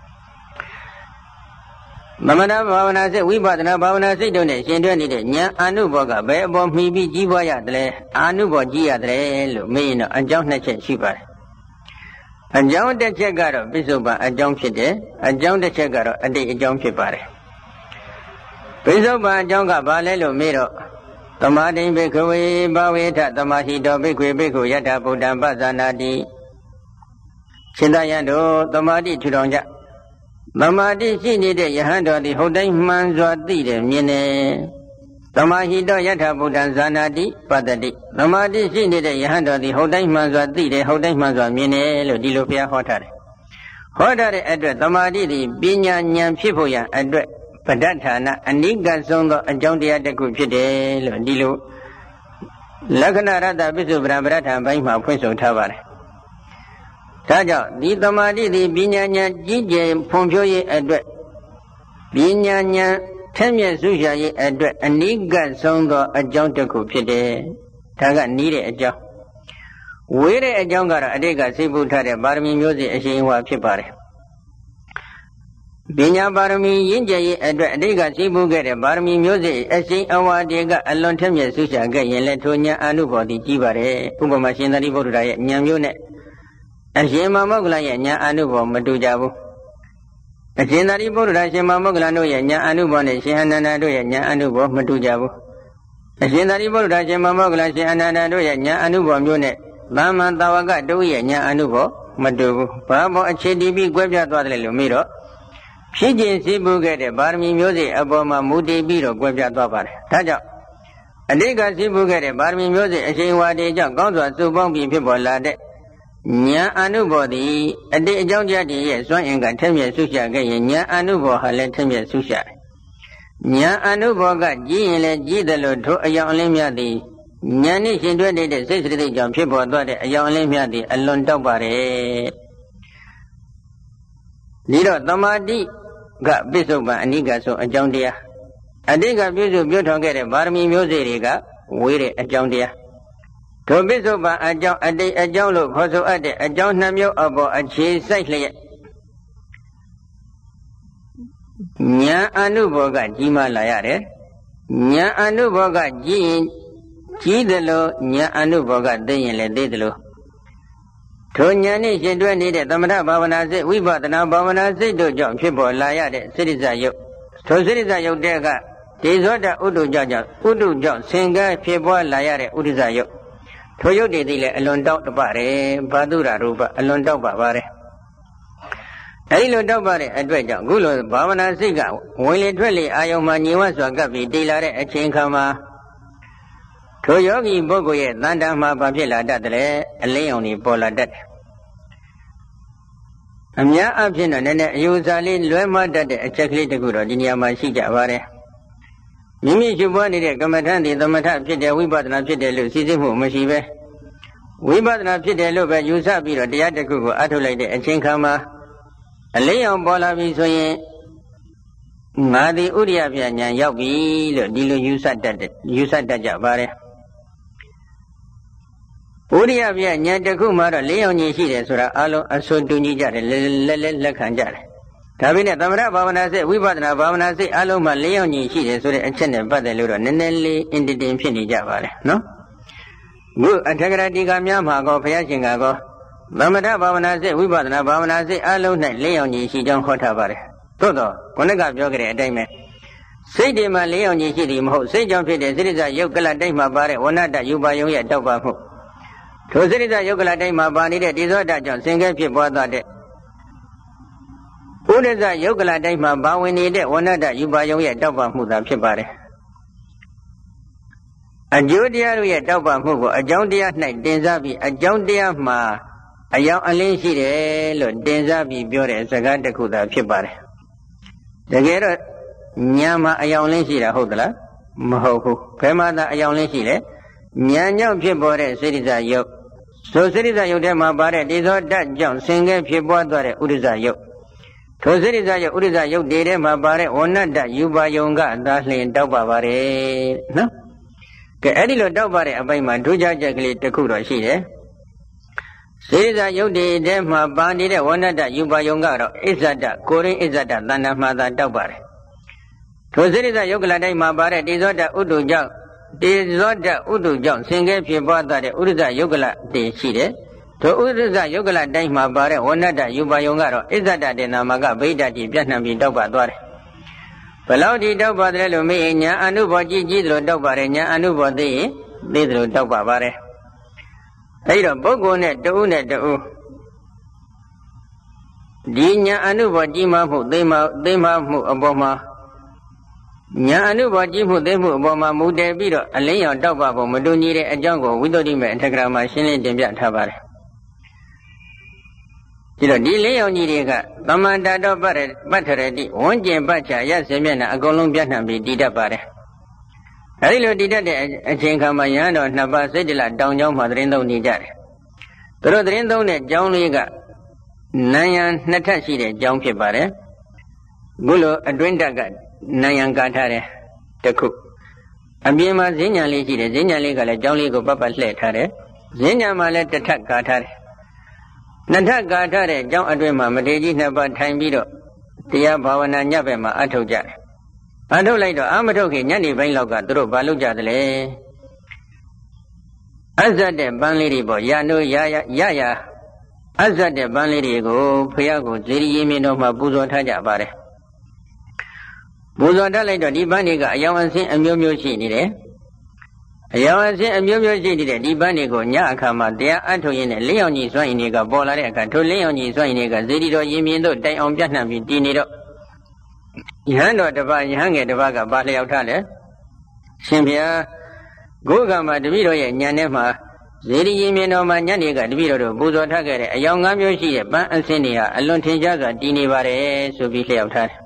သမထဘာဝနာစိတ်ဝိပဿနာဘာဝနာစိတ်တို့နဲ့ရှင်တွဲနေတဲ့ဉာဏ်အာနုဘောကဘယ်အပေါ်မှီပြီးကြီးပွားရတယ်အာနုဘောကြီးရတယ်လို့မေးရင်တော့အကြောင်းနှစ်ချက်ရှိပါတယ်အကြောင်းတစ်ချက်ကတော့ပိဿုပန်အကြောင်းဖြစ်တယ်အကြောင်းတစ်ချက်ကတော့အတိတ်အကြောင်းဖြစ်ပါတယ်ပိဿုပန်အကြောင်းကဘာလဲလို့မေးတော့သမာဓိဘိက္ခဝေဘာဝေထသမာဟိတောဘိက္ခွေဘိက္ခုယတ္ထဗုဒ္ဓံပဇာနာတိရှင်သာယံတို့သမာဓိထူထောင်ကြသမာဓိရှိနေတဲ့ယဟန်တော်သည်ဟုတ်တိုင်းမှန်စွာသိတယ်မြင်တယ်သမာဟိတောယတ္ထဗုဒ္ဓံဇာနာတိပတ္တိသမာဓိရှိနေတဲ့ယဟန်တော်သည်ဟုတ်တိုင်းမှန်စွာသိတယ်ဟုတ်တိုင်းမှန်စွာမြင်တယ်လို့ဒီလိုဘုရားဟောထားတယ်ဟောထားတဲ့အတွက်သမာဓိသည်ပညာဉာဏ်ဖြစ်ဖို့ရန်အတွက်ပဋ္ဌာဏအနိကဆုံးသောအကြောင်းတရားတစ်ခုဖြစ်တယ်လို့ဒီလိုလက္ခဏာရတ္တပိစုပ္ပံပဋ္ဌာန်ပိုင်းမှာဖွင့်ဆိုထားပါတယ်ဒါကြောင့်ဒီသမာဓိသည်ပညာဉာဏ်ကြီးကျယ်ဖွံ့ဖြိုးရေးအတွက်ပညာဉာဏ်ထက်မြက်စုရှာရေးအတွက်အနိကဆုံးသောအကြောင်းတစ်ခုဖြစ်တယ်ဒါကနီးတဲ့အကြောင်းဝေးတဲ့အကြောင်းကတော့အတိတ်ကစိတ်ပူထားတဲ့ပါရမီမျိုးစေ့အရှိန်အဝါဖြစ်ပါတယ်ပညာပါရမီရင့်ကျက်ရေးအတွက်အတိတ်ကစိတ်ပူခဲ့တဲ့ပါရမီမျိုးစေ့အရှိန်အဝါတွေကအလွန်ထက်မြက်စုရှာခဲ့ရင်လည်းထိုဉာဏ်အနုဘော်တိကြီးပါတယ်ဥပမာရှင်သာရိပုတ္တရာရဲ့ဉာဏ်မျိုးနဲ့အရှင်မမောက္ကလရဲ့ဉာဏ်အနုဘော်မတူကြဘူးအရှင်သာရိပုတ္တရာရှင်မမောက္ကလတို့ရဲ့ဉာဏ်အနုဘော်နဲ့ရှင်အနန္ဒာတို့ရဲ့ဉာဏ်အနုဘော်မတူကြဘူးအရှင်သာရိပုတ္တရာရှင်မမောက္ကလရှင်အနန္ဒာတို့ရဲ့ဉာဏ်အနုဘော်မျိုးနဲ့သမ္မာတာဝကတို့ရဲ့ဉာဏ်အနုဘော်မတူဘူးဘာဘောအခြေတည်ပြီးကွဲပြားသွားတယ်လို့မေးတော့ဖြစ်ခြင်းစိပူခဲ့တဲ့ပါရမီမျိုးစေ့အပေါ်မှာမူတည်ပြီးတော့ကွဲပြားသွားပါတယ်ဒါကြောင့်အတိတ်ကစိပူခဲ့တဲ့ပါရမီမျိုးစေ့အရှိန်ဝါတွေကြောင့်ကောင်းစွာစုပေါင်းပြီးဖြစ်ပေါ်လာတဲ့ဉာဏ်အနုဘော်သည်အတိတ်အကြောင်းတရားတွေရဲ့စွမ်းအင်ကထက်မြက်ဆုရှာခဲ့ရင်ဉာဏ်အနုဘော်ဟာလည်းထက်မြက်ဆုရှာတယ်ဉာဏ်အနုဘော်ကကြီးရင်လည်းကြီးတယ်လို့ထိုအယောင်အလင်းများသည်ဉာဏ်နဲ့ရှင်တွဲနေတဲ့စိတ်စရိတ်ကြောင့်ဖြစ်ပေါ်သွားတဲ့အယောင်အလင်းများသည်အလွန်တောက်ပါတယ်ဒီတော့သမာဓိကပိဿုပန်အနိကဆုံးအကြောင်းတရားအတိတ်ကပြုစုပြုထောင်ခဲ့တဲ့ပါရမီမျိုးစေ့တွေကဝေးတဲ့အကြောင်းတရားထိုပိဿုပန်အကြောင်းအတိတ်အကြောင်းလို့ခေါ်ဆိုအပ်တဲ့အကြောင်းနှမျိုးအပေါ်အခြေစိုက်လျက်ဉာဏ်အနုဘောကကြီးမားလာရတယ်ဉာဏ်အနုဘောကကြီးရင်ကြီးတယ်လို့ဉာဏ်အနုဘောကသိရင်လည်းသိတယ်လို့ထိုဉာဏ်နဲ့ရှင်တွဲနေတဲ့သမထဘာဝနာစိတ်ဝိပဿနာဘာဝနာစိတ်တို့ကြောင့်ဖြစ်ပေါ်လာရတဲ့စိရိဇယုတ်ထိုစိရိဇယုတ်တဲ့ကဒေဇောတဥဒုကြောင့်ဥဒုကြောင့်သင်္ကဲဖြစ်ပေါ်လာရတဲ့ဥဒိဇယုတ်ထိုယုတ်တွေသည်လည်းအလွန်တောက်တပါတယ်ဘာတုရရူပအလွန်တောက်ပါပါတယ်အဲဒီလိုတောက်ပါတဲ့အတွက်ကြောင့်ခုလိုဘာဝနာစိတ်ကဝင်လေထွက်လေအာယုံမှာညီဝစွာကပ်ပြီးတည်လာတဲ့အချိန်ခါမှာထိုယောဂီပုဂ္ဂိုလ်ရဲ့တန်တမ်းမှာဘာဖြစ်လာတတ်တယ်အလင်းရောင်တွေပေါ်လာတတ်တယ်အများအပြားတော့နည်းနည်းအယူဆလေးလွဲမှားတတ်တဲ့အချက်ကလေးတခုတော့ဒီနေရာမှာရှိကြပါတယ်မိမိရှိပွားနေတဲ့ကမ္မထံဒီသမထဖြစ်တယ်ဝိပဿနာဖြစ်တယ်လို့စီစစ်မှုမရှိပဲဝိပဿနာဖြစ်တယ်လို့ပဲယူဆပြီးတော့တရားတစ်ခုကိုအထုတ်လိုက်တဲ့အချိန်ခါမှာအလင်းရောင်ပေါ်လာပြီဆိုရင်ငါသည်ဥရိယပြညာရောက်ပြီလို့ဒီလိုယူဆတတ်တယ်ယူဆတတ်ကြပါတယ်ဥရိယပြညာတစ်ခုမှတော့လင်းရောင်ကြီးရှိတယ်ဆိုတာအလုံးအစွန်းတူညီကြတယ်လက်လက်လက်ခံကြတယ်ဒါပေမဲ့သမထဘာဝနာစိတ်ဝိပဿနာဘာဝနာစိတ်အလုံးမှလင်းရောင်ကြီးရှိတယ်ဆိုတဲ့အချက်နဲ့ပတ်သက်လို့တော့နည်းနည်းလေးအင်တတင်ဖြစ်နေကြပါတယ်နော်ခုအထက်ကရာတိကများမှာကောဘုရားရှင်ကကောသမထဘာဝနာစိတ်ဝိပဿနာဘာဝနာစိတ်အလုံး၌လင်းရောင်ကြီးရှိကြောင်းဟောထားပါတယ်သို့တော့ခုနကပြောခဲ့တဲ့အတိုင်းပဲစိတ်တွေမှာလင်းရောင်ကြီးရှိသည်မဟုတ်စိတ်ကြောင့်ဖြစ်တဲ့စိရိဇယုတ်ကလတိုင်းမှာပါတဲ့ဝဏ္ဏတယူပါယုံရဲ့တောက်ပါမှုထိုစိရိဇယုတ်ကလတိုင်းမှာပါနေတဲ့ဒီဇောတကြောင့်သင်္ကဲဖြစ်ပွားသွားတဲ့ဥဒိဇယုတ်ကလတိုင်းမှာပါဝင်နေတဲ့ဝဏ္ဏတယူပါယုံရဲ့တောက်ပါမှုသာဖြစ်ပါတယ်အကျိုးတရားတို့ရဲ့တောက်ပါမှုကိုအကြောင်းတရား၌တင်စားပြီးအကြောင်းတရားမှာအယောင်အလင်းရှိတယ်လို့တင်စားပြီးပြောတဲ့စကားတစ်ခုသာဖြစ်ပါတယ်တကယ်တော့ညာမှာအယောင်လင်းရှိတာဟုတ်သလားမဟုတ်ဘူးဘယ်မှာသာအယောင်လင်းရှိလဲညာကြောင့်ဖြစ်ပေါ်တဲ့စိတ္တဇယုတ်ဆိုစိတ္တဇယုတ်ထဲမှာပါတဲ့တေဇောဓာတ်ကြောင့်ဆင်ကဲဖြစ်ပွားသွားတဲ့ဥဒ္ဒဇယုတ်ထိုစိတ္တဇယုတ်ဥဒ္ဒဇယုတ်တွေထဲမှာပါတဲ့ဝဏ္ဏတ္တယူပါယုံကအသာလျှင်တောက်ပါပါတယ်နော်ကဲအဲ့ဒီလိုတောက်ပါတဲ့အပိုင်းမှာထူးခြားချက်ကလေးတစ်ခုတော့ရှိတယ်စိတ္တဇယုတ်တွေထဲမှာပါနေတဲ့ဝဏ္ဏတ္တယူပါယုံကတော့အစ္ဆဒကိုရင်းအစ္ဆဒတဏ္ဍာမှာသာတောက်ပါတယ်ထိုစိတ္တဇယုတ်ကလတိုင်းမှာပါတဲ့တေဇောဓာတ်ဥဒ္ဒကြောင့်တေဇောဓာတ်ဥဒ္ဒကြောင့်ဆင်ကဲဖြစ်ပွားတဲ့ဥဒ္ဒဇယုတ်ကလတွေရှိတယ်ထိုဥဒ္ဒဇယုတ်ကလတိုင်းမှာပါတဲ့ဝဏ္ဏတ္တယူပါယုံကတော့အစ္ဆဒတေနာမကဗိဒ္ဓတိပြန့်နှံ့ပြီးတောက်ပါသွားတယ်ဘလောက်ဒီတောက်ပါတယ်လို့မေးရင်ညာအနုဘောကြည့်ကြည့်သလိုတောက်ပါတယ်ညာအနုဘောသိရင်သိသလိုတောက်ပါပါတယ်အဲဒီတော့ပုဂ္ဂိုလ်နဲ့တဦးနဲ့တဦးဒီညာအနုဘောကြည့်မှမှုသိမှသိမှမှုအပေါ်မှာညာအနုဘောကြည့်မှုသိမှုအပေါ်မှာမူတည်ပြီးတော့အလင်းရောင်တောက်ပါဖို့မတူညီတဲ့အကြောင်းကိုဝိသုဒ္ဓိမေအထက်ကရာမှာရှင်းလင်းတင်ပြထားပါတယ်ဒီတော့ဒီလင်းရောင်ကြီးတွေကသမန္တာတော့ပတ်ပတ်ထရတိဝန်းကျင်ပတ်ချာရစေမျက်နှာအကုန်လုံးပြန့်နှံ့ပြီးတည်တတ်ပါတယ်အဲဒီလိုတည်တတ်တဲ့အချိန်ခါမှာယဟန်တော်နှစ်ပါးစိတ်တလတောင်ကျောင်းမှာသတင်းသုံးနေကြတယ်သူတို့သတင်းသုံးတဲ့ကျောင်းလေးကနံရံနှစ်ထပ်ရှိတဲ့ကျောင်းဖြစ်ပါတယ်ခုလိုအတွင်းတက်ကနံရံကာထားတယ်တခုအပြင်မှာဈဉ္ညာလေးရှိတယ်ဈဉ္ညာလေးကလည်းကျောင်းလေးကိုပတ်ပတ်လှည့်ထားတယ်ဈဉ္ညာမှာလည်းတစ်ထပ်ကာထားတယ်နှစ်ထပ်ကာထားတဲ့ကျောင်းအတွင်းမှာမထေရကြီးနှစ်ပါးထိုင်ပြီးတော့တရားဘာဝနာညဘက်မှာအထုတ်ကြတယ်အထုတ်လိုက်တော့အာမထုတ်ခင်ညနေပိုင်းလောက်ကသူတို့ဘာလုပ်ကြသလဲအဇတ်တဲ့ပန်းလေးတွေပေါ့ရနိုးရရရရအဇတ်တဲ့ပန်းလေးတွေကိုဖះကိုဇေဒီရင်မြင်တော်မှာပူဇော်ထားကြပါတယ်ပူဇော်တတ်လိုက်တော့ဒီပန်းတွေကအယောင်အဆင်းအမျိုးမျိုးရှိနေတယ်အယောင်အဆင်းအမျိုးမျိုးရှိနေတဲ့ဒီပန်းတွေကိုညအခါမှာတရားအထုတ်ရင်းနဲ့လင်းအောင်ကြီးစွန့်ရင်တွေကပေါ်လာတဲ့အခါထိုလင်းအောင်ကြီးစွန့်ရင်တွေကဇေဒီတော်ရင်မြင်တို့တိုင်အောင်ပြန့်နှံ့ပြီးတည်နေတော့ယဟန်တော်တစ်ပါးယဟန်ငယ်တစ်ပါးကပါလျောက်ထားတယ်ရှင်ဗျာကိုယ်ကမှတပည့်တော်ရဲ့ညံထဲမှာဇေဒီရင်မြင်တော်မှာညနေကတပည့်တော်တို့ပူဇော်ထားခဲ့တဲ့အယောင်ငါးမျိုးရှိတဲ့ပန်းအဆင်းတွေဟာအလွန်ထင်ရှားစွာတည်နေပါတယ်ဆိုပြီးလျှောက်ထားတယ်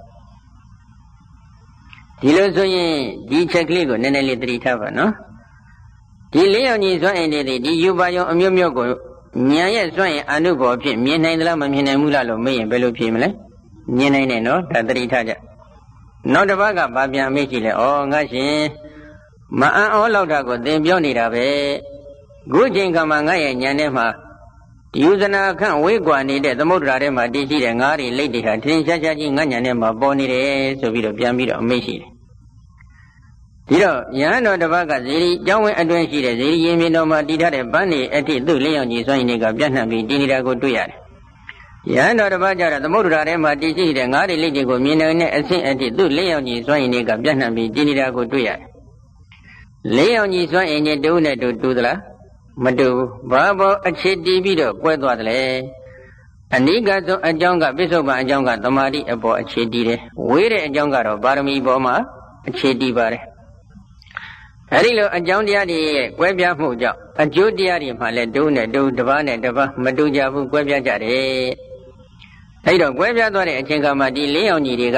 ဒီလိုဆိုရင်ဒီချက်ကလေးကိုနည်းနည်းလေးသတိထားပါနော်ဒီလင်းရောင်ကြီးစွန့်ရင်တွေဒီယူပါယုံအမျိုးမျိုးကိုဉာဏ်ရဲ့စွန့်ရင်အနုဘောဖြင့်မြင်နိုင်သလားမမြင်နိုင်ဘူးလားလို့မေးရင်ဘယ်လိုဖြေမလဲမြင်နိုင်တယ်နော်ဒါသတိထားကြနောက်တစ်ပတ်ကဗာပြန်မေးကြည့်လဲဩငါရှင်မအံ့ဩလောက်တာကိုသင်ပြောနေတာပဲခုချိန်ကမှငါရဲ့ဉာဏ်ထဲမှာဒီယူဇနာခန့်ဝေးကွာနေတဲ့သမုဒ္ဒရာထဲမှာတည်ရှိတဲ့ငါးတွေလိတ်တွေဟာထင်ရှားရှားကြီးငါဉာဏ်ထဲမှာပေါ်နေတယ်ဆိုပြီးတော့ပြန်ပြီးတော့အမေးရှိတယ်ဒီတော့ယဟန်တော်တစ်ပါးကဇေဒီကျောင်းဝင်းအတွင်းရှိတဲ့ဇေဒီရင်မြင်တော်မှာတည်ထားတဲ့ပန်းတွေအထိသူ့လင်းရောင်ကြီးစွန့်ရင်တွေကပြန့်နှံ့ပြီးတည်နေတာကိုတွေ့ရတယ်ယဟန်တော်တစ်ပါးကျတော့သမုဒ္ဒရာထဲမှာတည်ရှိတဲ့ငါးတွေလိတ်တွေကိုမြင်နိုင်တဲ့အဆင့်အထိသူ့လင်းရောင်ကြီးစွန့်ရင်တွေကပြန့်နှံ့ပြီးတည်နေတာကိုတွေ့ရတယ်လင်းရောင်ကြီးစွန့်ရင်တွေတူနဲ့တူတူသလားမတူဘာဘောအခြေတည်ပြီးတော့ကွဲသွားတယ်လေအနိကဆုံးအကြောင်းကပိဿုပန်အကြောင်းကသမာဓိအပေါ်အခြေတည်တယ်ဝေးတဲ့အကြောင်းကတော့ပါရမီပေါ်မှာအခြေတည်ပါတယ်အဲဒီလိုအကြောင်းတရားတွေရဲ့ကွဲပြားမှုကြောင့်အကျိုးတရားတွေမှလည်းတူနဲ့တူတစ်ပါးနဲ့တစ်ပါးမတူကြဘူးကွဲပြားကြတယ်အဲဒီတော့ကွဲပြားသွားတဲ့အချိန်ခါမှာဒီလင်းရောင်ကြီးတွေက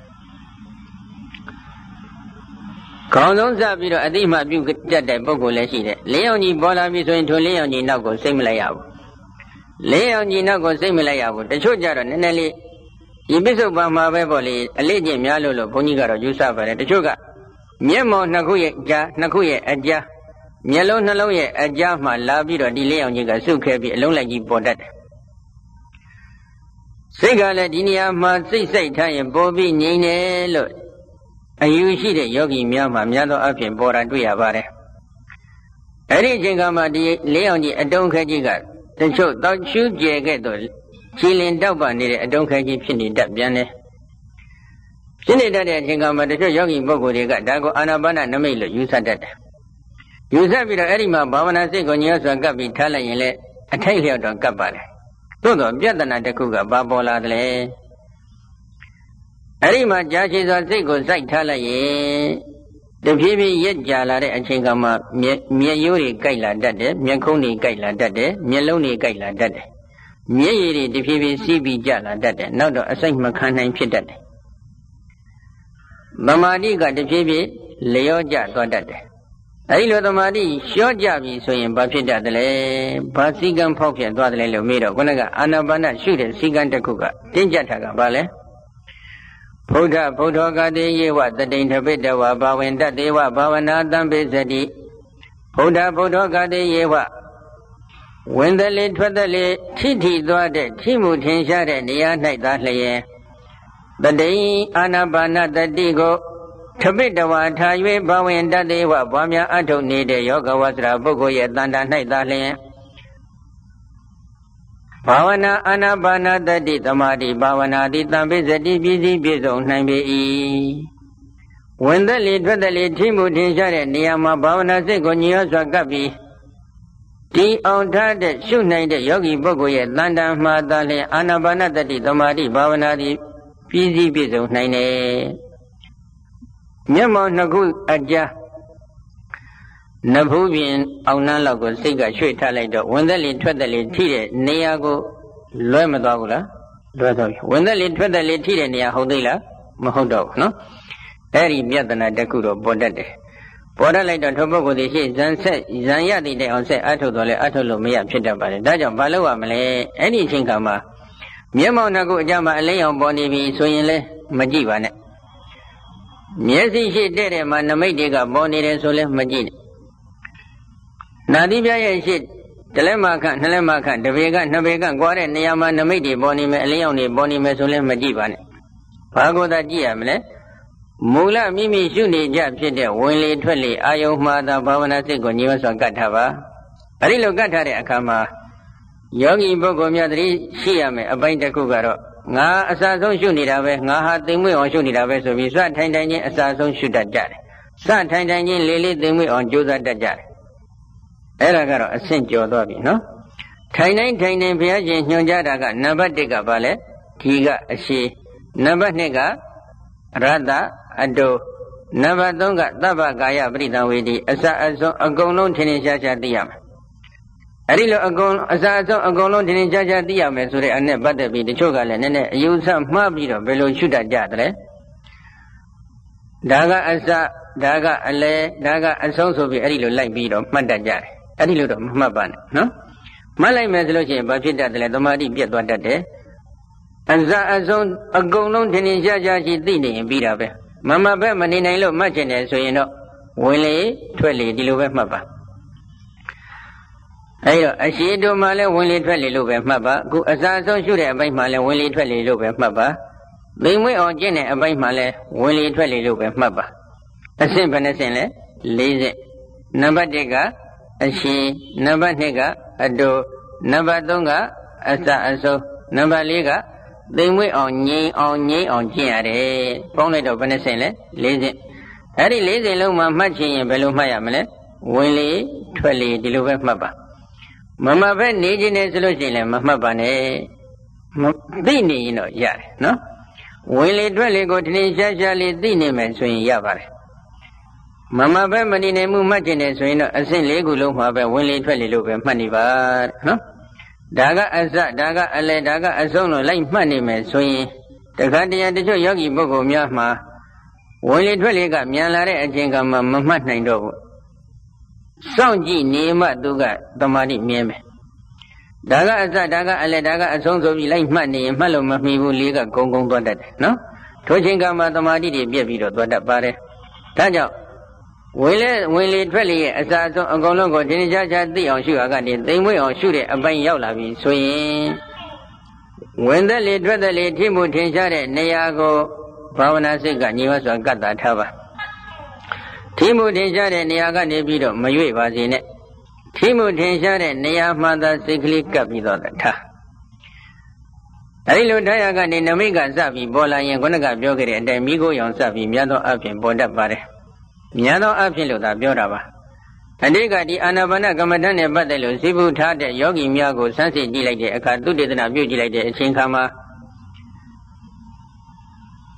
ခေါင်းဆုံးစပြီးတော့အတိမပြုတတ်တဲ့ပုဂ္ဂိုလ်လည်းရှိတယ်လင်းရောင်ကြီးပေါ်လာပြီဆိုရင်ထိုလင်းရောင်ကြီးနောက်ကိုစိတ်မလိုက်ရဘူးလင်းရောင်ကြီးနောက်ကိုစိတ်မလိုက်ရဘူးတချို့ကြတော့နည်းနည်းလေးဒီပိဿုပန်မှာပဲပေါ့လေအလေးကျင့်များလို့လို့ဘုန်းကြီးကတော့ယူဆပါတယ်တချို့ကမျက်မှောင်နှစ်ခုရဲ့ကြားနှစ်ခုရဲ့အကြားမျက်လုံးနှလုံးရဲ့အကြားမှာလာပြီးတော့ဒီလင်းရောင်ကြီးကစုခဲပြီးအလုံးလိုက်ကြီးပေါ်တတ်တယ်စိတ်ကလည်းဒီနေရာမှာစိတ်စိတ်ထားရင်ပေါ်ပြီးငြိမ်တယ်လို့အယူရှိတဲ့ယောဂီများမှာများသောအားဖြင့်ပေါ်တာတွေ့ရပါတယ်အဲ့ဒီအချိန်ကမှဒီလင်းရောင်ကြီးအတုံးခဲကြီးကတချို့တောက်ရှူးကျဲခဲ့တော့ခြေလင်တောက်ပါနေတဲ့အတုံးခဲကြီးဖြစ်နေတတ်ပြန်တယ်ဖြစ်နေတတ်တဲ့အချိန်ကမှတချို့ယောဂီပုဂ္ဂိုလ်တွေကဒါကိုအာနာပါနနမိတ်လို့ယူဆတတ်တယ်ယူဆပြီးတော့အဲ့ဒီမှာဘာဝနာစိတ်ကိုညှို့စွာကပ်ပြီးထားလိုက်ရင်လည်းအထိုက်လျောက်တော့ကပ်ပါတယ်သို့တော့ပြဿနာတစ်ခုကဘာပေါ်လာသလဲအဲ့ဒီမှာကြာရှည်စွာစိတ်ကိုစိုက်ထားလိုက်ရင်တဖြည်းဖြည်းရက်ကြာလာတဲ့အချိန်ကမှမျက်ရိုးတွေကြိုက်လာတတ်တယ်မျက်ခုံးတွေကြိုက်လာတတ်တယ်မျက်လုံးတွေကြိုက်လာတတ်တယ်မျက်ရည်တွေတဖြည်းဖြည်းစီးပြီးကြလာတတ်တယ်နောက်တော့အစိတ်မခံနိုင်ဖြစ်တတ်တယ်သမာဓိကတဖြည်းဖြည်းလျော့ကျသွားတတ်တယ်အဲဒီလိုသမာဓိလျော့ကျပြီဆိုရင်ဘာဖြစ်တတ်တယ်လဲဘာစည်းကမ်းဖောက်ပြန်သွားတယ်လဲလို့မေးတော့ခုနကအာနာပါနရှုတဲ့စည်းကမ်းတစ်ခုကတင်းကျပ်တာကဘာလဲဗုဒ္ဓဗုဒ္ဓဂတိယေဝတတိန်ထပိတဝဘာဝင်တတေဝဘာဝနာတံပိစတိဗုဒ္ဓဗုဒ္ဓဂတိယေဝဝင်တယ်လေထွက်တယ်လေထိထိသွားတဲ့ထိမှုထင်ရှားတဲ့နေရာ၌သာလျင်တတိန်အာနာပါနတတိကိုထပိတဝါထား၍ဘဝင်တတေဝဘွားများအထုတ်နေတဲ့ယောဂဝဆရာပုဂ္ဂိုလ်ရဲ့တန်တာ၌သာလျင်ဘာဝနာအာနာပါနတတိသမာဓိဘာဝနာတိတံပိစတိပြည့်စည်ပြည့်စုံနိုင်ပေ၏ဝင်သက်လေထွက်သက်လေထိမှုထင်ရှားတဲ့နေရာမှာဘာဝနာစိတ်ကိုညီရောစွာကပ်ပြီးဒီအောင်ထားတဲ့ရှုနိုင်တဲ့ယောဂီပုဂ္ဂိုလ်ရဲ့တန်တာမှာသာလျင်အာနာပါနတတိသမာဓိဘာဝနာတိပြည့်စည်ပြည့်စုံနိုင်တယ်မျက်မှောင်နှစ်ခုအကြားနဖူးပြင်အောင်နှမ်းလောက်ကိုစိတ်ကရွှေ့ထားလိုက်တော့ဝင်သက်လေထွက်သက်လေထိတဲ့နေရာကိုလွဲမသွားဘူးလားလွဲသွားပြီဝင်သက်လေထွက်သက်လေထိတဲ့နေရာဟုတ်သေးလားမဟုတ်တော့ဘူးနော်အဲ့ဒီပြဿနာတစ်ခုတော့ပေါ်တတ်တယ်ပေါ်တတ်လိုက်တော့ထိုပုဂ္ဂိုလ်ဒီရှိဇန်ဆက်ဇန်ရတည်တဲ့အောင်ဆက်အထုတ်တော့လဲအထုတ်လို့မရဖြစ်တတ်ပါတယ်ဒါကြောင့်ဘာလုပ်ရမလဲအဲ့ဒီအချိန်ခါမှာမျက်မှောင်နှစ်ခုအကြားမှာအလင်းရောင်ပေါ်နေပြီဆိုရင်လဲမကြည့်ပါနဲ့မျက်စိရှိတဲ့တဲ့မှာနမိတ်တွေကပေါ်နေတယ်ဆိုလဲမကြည့်နဲ့နာသီးပြရဲ့ရှိတလဲမခန့်နှလဲမခန့်တပေကနှစ်ပေကကွာတဲ့နေရာမှာနမိတ်တွေပေါ်နေမယ်အလင်းရောင်တွေပေါ်နေမယ်ဆိုလဲမကြည့်ပါနဲ့ဘာကိုသာကြည့်ရမလဲမူလမိမိရှုနေကြဖြစ်တဲ့ဝင်လေထွက်လေအာယုံမှာသာဘာဝနာစိတ်ကိုညီဝစွာကတ်ထားပါအဲဒီလိုကတ်ထားတဲ့အခါမှာယောဂီပုဂ္ဂိုလ်များတည်းရှိရမယ်အပိုင်းတစ်ခုကတော့ငါအစာဆုံးရှုနေတာပဲငါဟာသိမ်မွေ့အောင်ရှုနေတာပဲဆိုပြီးစထိုင်ထိုင်ချင်းအစာဆုံးရှုတတ်ကြတယ်စထိုင်ထိုင်ချင်းလေးလေးသိမ်မွေ့အောင်ကြိုးစားတတ်ကြတယ်အဲ့ဒါကတော့အဆင့်ကျော်သွားပြီနော်ထိုင်တိုင်းထိုင်တိုင်းဘုရားရှင်ညွှန်ကြားတာကနံပါတ်တစ်ကဘာလဲဒီကအရှိနံပါတ်နှစ်ကရတ္တအတုနံပါတ်သုံးကသဗ္ဗကာယပရိသံဝေဒီအစအဆုံးအကုန်လုံးထင်ထင်ရှားရှားသိရမယ်အဲ့ဒီလိုအကုန်အစအဆုံးအကုန်လုံးထင်ထင်ရှားရှားသိရမယ်ဆိုတဲ့အနဲ့ပတ်သက်ပြီးတချို့ကလည်းနည်းနည်းအယူဆမှားပြီးတော့ဘယ်လိုရှုတတ်ကြတယ်ဒါကအစဒါကအလဲဒါကအဆုံးဆိုပြီးအဲ့ဒီလိုလိုက်ပြီးတော့မှတ်တတ်ကြတယ်အဲ့ဒီလိုတော့မမှတ်ပါနဲ့နော်မှတ်လိုက်မယ်ဆိုလို့ရှိရင်ဘာဖြစ်တတ်တယ်လဲသမာဓိပြတ်သွားတတ်တယ်အစအဆုံးအကုန်လုံးထင်ထင်ရှားရှားရှိသိနေရင်ပြီးတာပဲမမဘက်မနေနိုင်လို့မှတ်ချင်တယ်ဆိုရင်တော့ဝင်လေထွက်လေဒီလိုပဲမှတ်ပါအဲဒီတော့အရှိတို့မှလည်းဝင်လေထွက်လေလို့ပဲမှတ်ပါအခုအစအဆုံးရှုတဲ့အပိုင်းမှလည်းဝင်လေထွက်လေလို့ပဲမှတ်ပါသိမ်မွေ့အောင်ကျင့်တဲ့အပိုင်းမှလည်းဝင်လေထွက်လေလို့ပဲမှတ်ပါအဆင့်ဘယ်နှဆင့်လဲလေးဆင့်နံပါတ်တစ်ကအရှိနံပါတ်နှစ်ကအတုနံပါတ်သုံးကအစအဆုံးနံပါတ်လေးကသိမ်မွေ့အောင်ငြိမ်အောင်ငြိမ်အောင်ကျင့်ရတယ်ပေါင်းလိုက်တော့ဘယ်နှဆင့်လဲလေးဆင့်အဲ့ဒီလေးဆင့်လုံးမှာမှတ်ချင်ရင်ဘယ်လိုမှတ်ရမလဲဝင်လေထွက်လေဒီလိုပဲမှတ်ပါမမပဲနေခြင်းနဲ့ဆိုလို့ရှိရင်လည်းမမှတ်ပါနဲ့သိနေရင်တော့ရတယ်နော်ဝင်လေထွက်လေကိုထင်ရှားရှားလေးသိနေမယ်ဆိုရင်ရပါတယ်မမပဲမနေနိုင်မှုမှတ်ခြင်းနဲ့ဆိုရင်တော့အဆင့်လေးခုလုံးမှာပဲဝင်လေထွက်လေလို့ပဲမှတ်နေပါနော်ဒါကအစဒါကအလဲဒါကအဆုံးလို့လိုက်မှတ်နေမယ်ဆိုရင်တခါတည်းတချို့ယောဂီပုဂ္ဂိုလ်များမှာဝင်လေထွက်လေကမြန်လာတဲ့အချိန်ကမှမမှတ်နိုင်တော့ဘူးစောင့်ကြည့်နေမှသူကသမာဓိမြဲမယ်ဒါကအစဒါကအလဲဒါကအဆုံးဆိုပြီးလိုက်မှတ်နေရင်မှတ်လို့မမှီဘူးလေးကဂုံဂုံသွားတတ်တယ်နော်ထိုချိန်ကမှသမာဓိတွေပြည့်ပြီးတော့သွားတတ်ပါတယ်ဒါကြောင့်ဝင်လေဝင်လေထွက်လေရဲ့အစာအဆုံးအကုန်လုံးကိုတင်းကြပ်ကြပ်သိအောင်ရှုရကနေသိမ်မွေ့အောင်ရှုတဲ့အပိုင်းရောက်လာပြီဆိုရင်ဝင်သက်လေထွက်သက်လေထိမှုထင်ရှားတဲ့နေရာကိုဘာဝနာစိတ်ကညီဝစွာကတ်တာထားပါထိမှုထင်ရှားတဲ့နေရာကနေပြီးတော့မရွေ့ပါစေနဲ့ထိမှုထင်ရှားတဲ့နေရာမှသာစိတ်ကလေးကပ်ပြီးတော့ထားအဲဒီလိုထားရကနေနမိတ်ကစပြီးပေါ်လာရင်ခုနကပြောခဲ့တဲ့အတိုင်းမိခိုးရောင်စပြီးများသောအဖြစ်ပေါ်တတ်ပါတယ်များသောအဖြစ်လို့သာပြောတာပါအတိတ်ကဒီအာနာပါနကမ္မဋ္ဌာန်းနဲ့ပတ်သက်လို့ဇိဗုထားတဲ့ယောဂီများကိုစမ်းစစ်ကြည့်လိုက်တဲ့အခါသုတေသနပြုကြည့်လိုက်တဲ့အချိန်ခါမှာ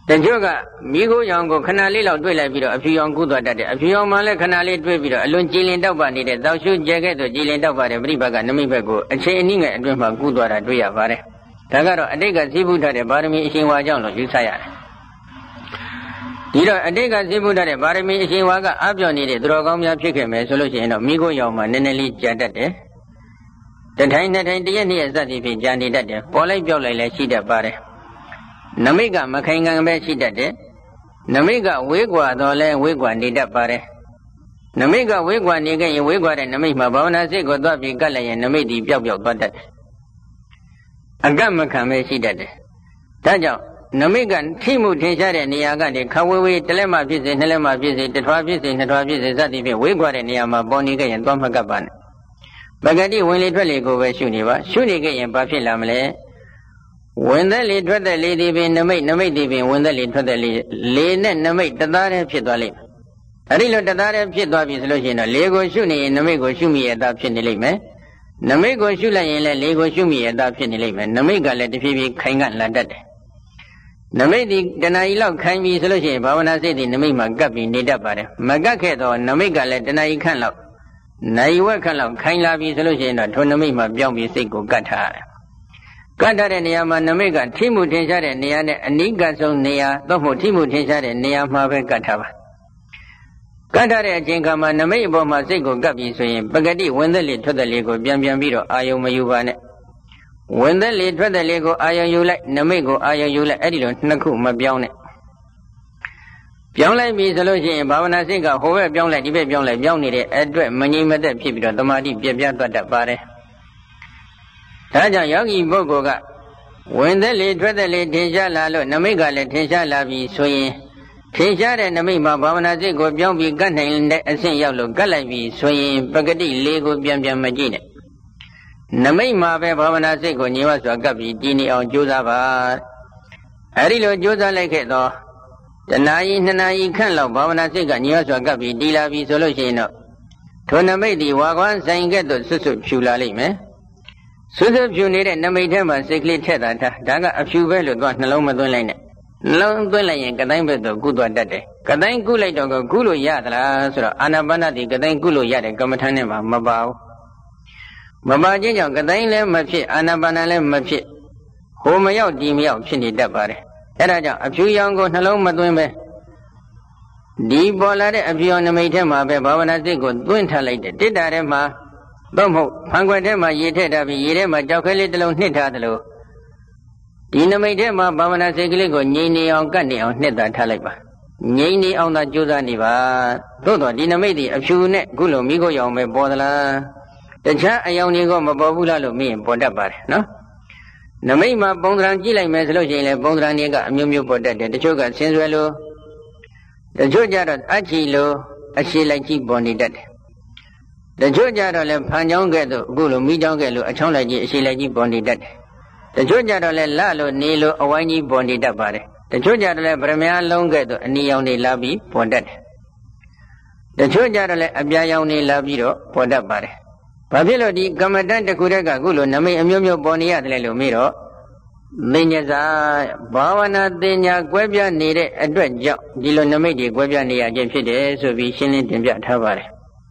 တချို့ကမိခိုးရောင်ကိုခဏလေးလောက်တွေ့လိုက်ပြီးတော့အဖြူရောင်ကူးသွားတတ်တယ်အဖြူရောင်မှလည်းခဏလေးတွေ့ပြီးတော့အလွန်ကြည်လင်တောက်ပနေတဲ့တောက်ရှုကျဲခဲ့တဲ့ကြည်လင်တောက်ပတဲ့ပြိပကနမိတ်ဘက်ကိုအချိန်အနည်းငယ်အတွင်းမှာကူးသွားတာတွေ့ရပါတယ်ဒါကတော့အတိတ်ကသိဘူးထားတဲ့ပါရမီအရှင်ဝါကြောင့်လို့ယူဆရတယ်ဒီတော့အတိတ်ကသိဘူးထားတဲ့ပါရမီအရှင်ဝါကအပြောင်းနေတဲ့သူတော်ကောင်းများဖြစ်ခဲ့မယ်ဆိုလို့ရှိရင်တော့မိခိုးရောင်မှနည်းနည်းလေးကြာတတ်တယ်တထိုင်နှစ်ထိုင်တရက်နှစ်ရက်စသည်ဖြင့်ကြာနေတတ်တယ်ပေါ်လိုက်ပြောက်လိုက်လည်းရှိတတ်ပါတယ်နမိတ်ကမခိုင်ခံပဲရှိတတ်တယ်နမိတ်ကဝေးကွာတော့လဲဝေးကွာနေတတ်ပါတယ်နမိတ်ကဝေးကွာနေခဲ့ရင်ဝေးကွာတဲ့နမိတ်မှာဘာဝနာစိတ်ကိုသွားပြီးကတ်လိုက်ရင်နမိတ်ဒီပျောက်ပျောက်သွားတတ်တယ်အကတ်မခံပဲရှိတတ်တယ်ဒါကြောင့်နမိတ်ကထိမှုထင်ရှားတဲ့နေရာကနေခဝေးဝေးတလက်မှဖြစ်စေနှစ်လက်မှဖြစ်စေတထွားဖြစ်စေနှစ်ထွားဖြစ်စေစသည်ဖြင့်ဝေးကွာတဲ့နေရာမှာပေါ်နေခဲ့ရင်သွားမကပ်ပါနဲ့ပဂတိဝင်လေထွက်လေကိုပဲရှုနေပါရှုနေခဲ့ရင်ဘာဖြစ်လာမလဲဝင်သက်လေထွက်သက်လေဒီပင်နမိတ်နမိတ်ဒီပင်ဝင်သက်လေထွက်သက်လေလေနဲ့နမိတ်တသားတည်းဖြစ်သွားလိမ့်မယ်အဲ့ဒီလိုတသားတည်းဖြစ်သွားပြီဆိုလို့ရှိရင်တော့လေကိုရှုနေရင်နမိတ်ကိုရှုမိရတာဖြစ်နေလိမ့်မယ်နမိတ်ကိုရှုလိုက်ရင်လည်းလေကိုရှုမိရတာဖြစ်နေလိမ့်မယ်နမိတ်ကလည်းတဖြည်းဖြည်းခိုင်ကလာတတ်တယ်နမိတ်ဒီတဏှာကြီးလောက်ခိုင်ပြီဆိုလို့ရှိရင်ဘာဝနာစိတ်ဒီနမိတ်မှာကပ်ပြီးနေတတ်ပါတယ်မကပ်ခဲ့တော့နမိတ်ကလည်းတဏှာကြီးခန့်လောက်နိုင်ဝက်ခန့်လောက်ခိုင်လာပြီဆိုလို့ရှိရင်တော့ထိုနမိတ်မှာပြောင်းပြီးစိတ်ကိုကတ်ထားရတယ်ကတ်ထားတဲ့နေရာမှာနမိတ်ကထိမှုထင်ရှားတဲ့နေရာနဲ့အနိကဆုံးနေရာသို့မဟုတ်ထိမှုထင်ရှားတဲ့နေရာမှာပဲကတ်ထားပါကတ်ထားတဲ့အချိန်ခါမှာနမိတ်အပေါ်မှာစိတ်ကိုကပ်ပြီးဆိုရင်ပဂတိဝင်သက်လေထွက်သက်လေကိုပြန်ပြန်ပြီးတော့အာယုံမယူပါနဲ့ဝင်သက်လေထွက်သက်လေကိုအာယုံယူလိုက်နမိတ်ကိုအာယုံယူလိုက်အဲ့ဒီလိုနှစ်ခုမပြောင်းနဲ့ပြောင်းလိုက်ပြီဆိုလို့ရှိရင်ဘာဝနာစိတ်ကဟိုဘက်ပြောင်းလိုက်ဒီဘက်ပြောင်းလိုက်ပြောင်းနေတဲ့အတွက်မငြိမ်မသက်ဖြစ်ပြီးတော့တမာတိပြပြသွားတတ်ပါတယ်ဒါကြောင့်ယောဂီပုဂ္ဂိုလ်ကဝင်သက်လေထွက်သက်လေထင်ရှားလာလို့နမိတ်ကလည်းထင်ရှားလာပြီဆိုရင်ထင်ရှားတဲ့နမိတ်မှာဘာဝနာစိတ်ကိုပြောင်းပြီးကတ်နိုင်တဲ့အဆင့်ရောက်လို့ကတ်လိုက်ပြီဆိုရင်ပဂတိလေးကိုပြန်ပြန်မကြည့်နဲ့နမိတ်မှာပဲဘာဝနာစိတ်ကိုညီဝစွာကပ်ပြီးတည်နေအောင်ကြိုးစားပါအဲဒီလိုကြိုးစားလိုက်ခဲ့တော့တဏှာကြီးနှစ်နာရီခန့်လောက်ဘာဝနာစိတ်ကညီဝစွာကပ်ပြီးတည်လာပြီဆိုလို့ရှိရင်တော့ထိုနမိတ်ဒီဝါကွမ်းဆိုင်ကဲ့သို့ဆွတ်ဆွတ်ဖြူလာလိမ့်မယ်ဆွတ်ဆွတ်ဖြူနေတဲ့နမိတ်ထဲမှာစိတ်ကလေးထက်တာထားဒါကအဖြူပဲလို့သွားနှလုံးမသွင်းလိုက်နဲ့နှလုံးသွင်းလိုက်ရင်ကတိုင်းဘက်သို့ကုသွားတတ်တယ်ကတိုင်းကုလိုက်တော့ကုလို့ရသလားဆိုတော့အာနာပါနတိကတိုင်းကုလို့ရတဲ့ကမ္မထာနဲ့မှမပါဘူးမပါခြင်းကြောင့်ကတိုင်းလည်းမဖြစ်အာနာပါနလည်းမဖြစ်ဟိုမရောက်ဒီမရောက်ဖြစ်နေတတ်ပါတယ်အဲ့ဒါကြောင့်အဖြူရောင်ကိုနှလုံးမသွင်းပဲဒီပေါ်လာတဲ့အဖြူရောင်နမိတ်ထဲမှာပဲဘာဝနာစိတ်ကိုသွင်းထားလိုက်တယ်တစ်တာထဲမှာတော့မဟုတ်ဖန်ခွက်ထဲမှာရေထည့်ထားပြီးရေထဲမှာကြောက်ခဲလေးတစ်လုံးနှစ်ထားသလိုဒီနမိတ်ထဲမှာဘာဝနာစိတ်ကလေးကိုငြိမ်နေအောင်ကတ်နေအောင်နှစ်သာထားလိုက်ပါငြိမ်နေအောင်သာကြိုးစားနေပါသို့တော့ဒီနမိတ်ဒီအဖြူနဲ့ခုလိုမိခိုးရောင်ပဲပေါ်သလားတခြားအယောင်တွေကမပေါ်ဘူးလားလို့မေးရင်ပေါ်တတ်ပါတယ်နော်နမိတ်မှာပုံသဏ္ဍာန်ကြည့်လိုက်မယ်ဆိုလို့ရှိရင်လည်းပုံသဏ္ဍာန်တွေကအမျိုးမျိုးပေါ်တတ်တယ်တချို့ကဆင်းဆွဲလို့တချို့ကြတော့အချီလို့အရှိလိုက်ကြည့်ပေါ်နေတတ်တယ်တချို့ကြတော့လည်းဖန်ချောင်းကဲ့သို့အခုလိုမိချောင်းကဲ့လို့အချောင်းလိုက်ကြည့်အရှိလိုက်ကြည့်ပေါ်နေတတ်တယ်တချို့ကြတော့လည်းလလို့နေလို့အဝိုင်းကြီးပေါ်နေတတ်ပါတယ်တချို့ကြတော့လည်းဗရမ ्या လုံးကဲ့သို့အနီရောင်တွေလာပြီးပေါ်တတ်တယ်တချို့ကြတော့လည်းအပြာရောင်တွေလာပြီးတော့ပေါ်တတ်ပါတယ်ဘာဖြစ်လို့ဒီကမ္မတန်တစ်ခုတည်းကအခုလိုနမိတ်အမျိုးမျိုးပေါ်နေရတယ်လို့မေးတော့သင်္ညစာဘာဝနာသင်ညာကွဲပြားနေတဲ့အတွက်ကြောင့်ဒီလိုနမိတ်တွေကွဲပြားနေရခြင်းဖြစ်တယ်ဆိုပြီးရှင်းလင်းတင်ပြထားပါတယ်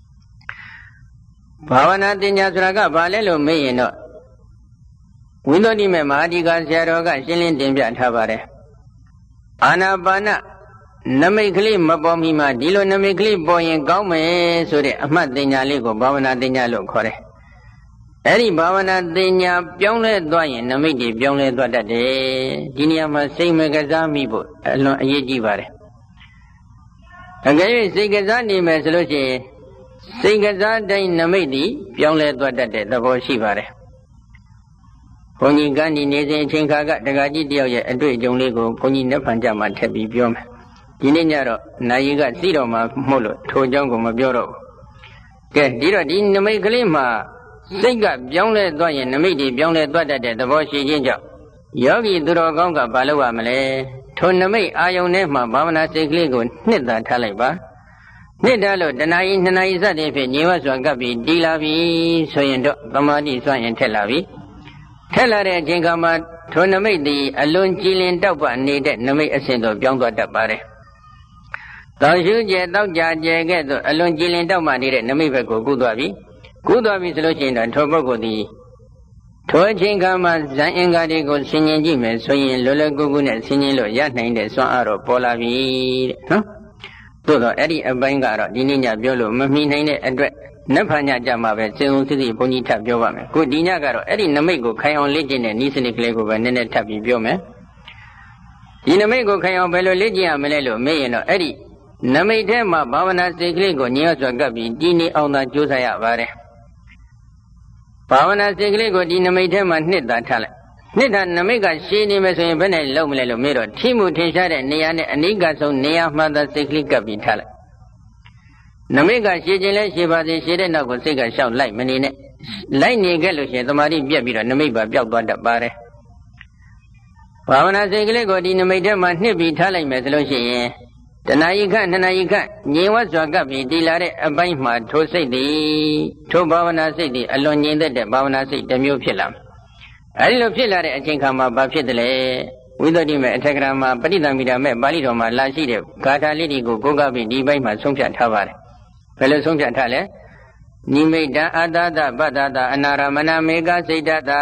ဘာဝနာသင်ညာဆိုတာကဘာလဲလို့မေးရင်တော့ဝိသုဒ္ဓိမေမဟာဒီကဆရာတော်ကရှင်းလင်းတင်ပြထားပါတယ်အာနာပါနနမိတ်ကလေးမပေါ်မီမှာဒီလိုနမိတ်ကလေးပေါ်ရင်ကောင်းမယ်ဆိုတဲ့အမှတ်တင်ညာလေးကိုဘာဝနာတင်ညာလို့ခေါ်တယ်အဲ့ဒီဘာဝနာတင်ညာပြောင်းလဲသွားရင်နမိတ်တွေပြောင်းလဲသွားတတ်တယ်ဒီနေရာမှာစိတ်မကစားမိဖို့အလွန်အရေးကြီးပါတယ်အကယ်၍စိတ်ကစားနေမယ်ဆိုလို့ရှိရင်စိတ်ကစားတိုင်းနမိတ်တွေပြောင်းလဲသွားတတ်တဲ့သဘောရှိပါတယ်ဘုန်းကြီးကန်းဒီနေစဉ်အချိန်ခါကတက္ကကြီးတယောက်ရဲ့အတွေ့အကြုံလေးကိုဘုန်းကြီးနှစ်ဖန်ကြမှာထပ်ပြီးပြောမယ်ဒီနေ့ညတော့နာယီကစီတော်မှာမှုလို့ထိုအကြောင်းကိုမပြောတော့ဘူးကဲဒီတော့ဒီနမိတ်ကလေးမှာစိတ်ကပြောင်းလဲသွားရင်နမိတ်တွေပြောင်းလဲသွားတတ်တဲ့သဘောရှိခြင်းကြောင့်ယောဂီသူတော်ကောင်းကဘာလုပ်ရမလဲထိုနမိတ်အာယုန်ထဲမှာဘာဝနာစိတ်ကလေးကိုနှစ်သာထားလိုက်ပါနှစ်ထားလို့တဏှာကြီးနှစ်နာရီစတဲ့ဖြစ်ညီဝစွာကပ်ပြီးတီးလာပြီဆိုရင်တော့သမာဓိစွမ်းရင်ထက်လာပြီထက်လာတဲ့အချိန်ကမှထိုနမိတ်သည်အလွန်ကြည်လင်တောက်ပနေတဲ့နမိတ်အစဉ်သို့ပြောင်းသွားတတ်ပါတယ်။တောင်ရှုကျဲတောက်ကြကျဲကဲ့သို့အလွန်ကြည်လင်တောက်ပနေတဲ့နမိတ်ဘက်ကိုကူးသွားပြီ။ကူးသွားပြီဆိုလို့ရှိရင်တော့ထိုပုဂ္ဂိုလ်သည်ထိုအချိန်ခါမှာဇန်အင်္ဂါတွေကိုဆင်ញင်ကြည့်မယ်ဆိုရင်လောလောကူကူနဲ့ဆင်ញင်လို့ရနိုင်တဲ့စွမ်းအားတော့ပေါ်လာပြီတဲ့နော်။သို့တော့အဲ့ဒီအပိုင်းကတော့ဒီနေ့ညပြောလို့မမီနိုင်တဲ့အတွက်နတ်ဖာညကြမှာပဲစေုံစစ်စစ်ဘုန်းကြီးထပ်ပြောပါမယ်။ခုဒီညကတော့အဲ့ဒီနမိတ်ကိုခိုင်အောင်လေ့ကျင့်တဲ့ဤစနစ်ကလေးကိုပဲနည်းနည်းထပ်ပြီးပြောမယ်။ဒီနမိတ်ကိုခိုင်အောင်ဘယ်လိုလေ့ကျင့်ရမလဲလို့မေးရင်တော့အဲ့ဒီနမိတ်ထဲမှာဘာဝနာစိတ်ကလေးကိုညှို့စွာကပ်ပြီးတည်နေအောင်သာကြိုးစားရပါတယ်။ဘာဝနာစိတ်ကလေးကိုဒီနမိတ်ထဲမှာနှစ်သာထားလိုက်။နှစ်သာနမိတ်ကရှင်းနေမယ်ဆိုရင်ဘယ်နဲ့လုံးမလဲလို့မေးတော့ထိမှုထင်ရှားတဲ့နေရာနဲ့အနိကဆုံးနေရာမှသာစိတ်ကလေးကပ်ပြီးထားလိုက်။နမိတ်ကရှည်ခြင်းလဲရှည်ပါစေရှည်တဲ့နောက်ကိုစိတ်ကလျှောက်လိုက်မနေနဲ့လိုက်နေခဲ့လို့ရှိရင်သမာဓိပြတ်ပြီးတော့နမိတ်ပါပျောက်သွားတတ်ပါတယ်ဘာဝနာစိတ်ကလေးကိုဒီနမိတ်ထဲမှာနှစ်ပြီးထားလိုက်မယ်ဆိုလို့ရှိရင်တဏှာယိခနှစ်နာယိခငြိမ်ဝတ်စွာကပ်ပြီးတည်လာတဲ့အပိုင်းမှာထိုစိတ်သည်ထိုဘာဝနာစိတ်သည်အလွန်ငြိမ်သက်တဲ့ဘာဝနာစိတ်တစ်မျိုးဖြစ်လာအဲဒီလိုဖြစ်လာတဲ့အချိန်ခါမှာဘာဖြစ်တယ်လဲဝိသုဒ္ဓိမေအထက်ကရာမှာပဋိသင်္မိတာမဲ့ပါဠိတော်မှာလာရှိတဲ့ဂါထာလေးတွေကိုကိုးကားပြီးဒီဘက်မှာဆုံးဖြတ်ထားပါတယ်ဘယ်လိုဆုံးဖြတ်ထားလဲနိမိတ်တအတ္တတပတ္တတအနာရမဏမေကစိတ်တတ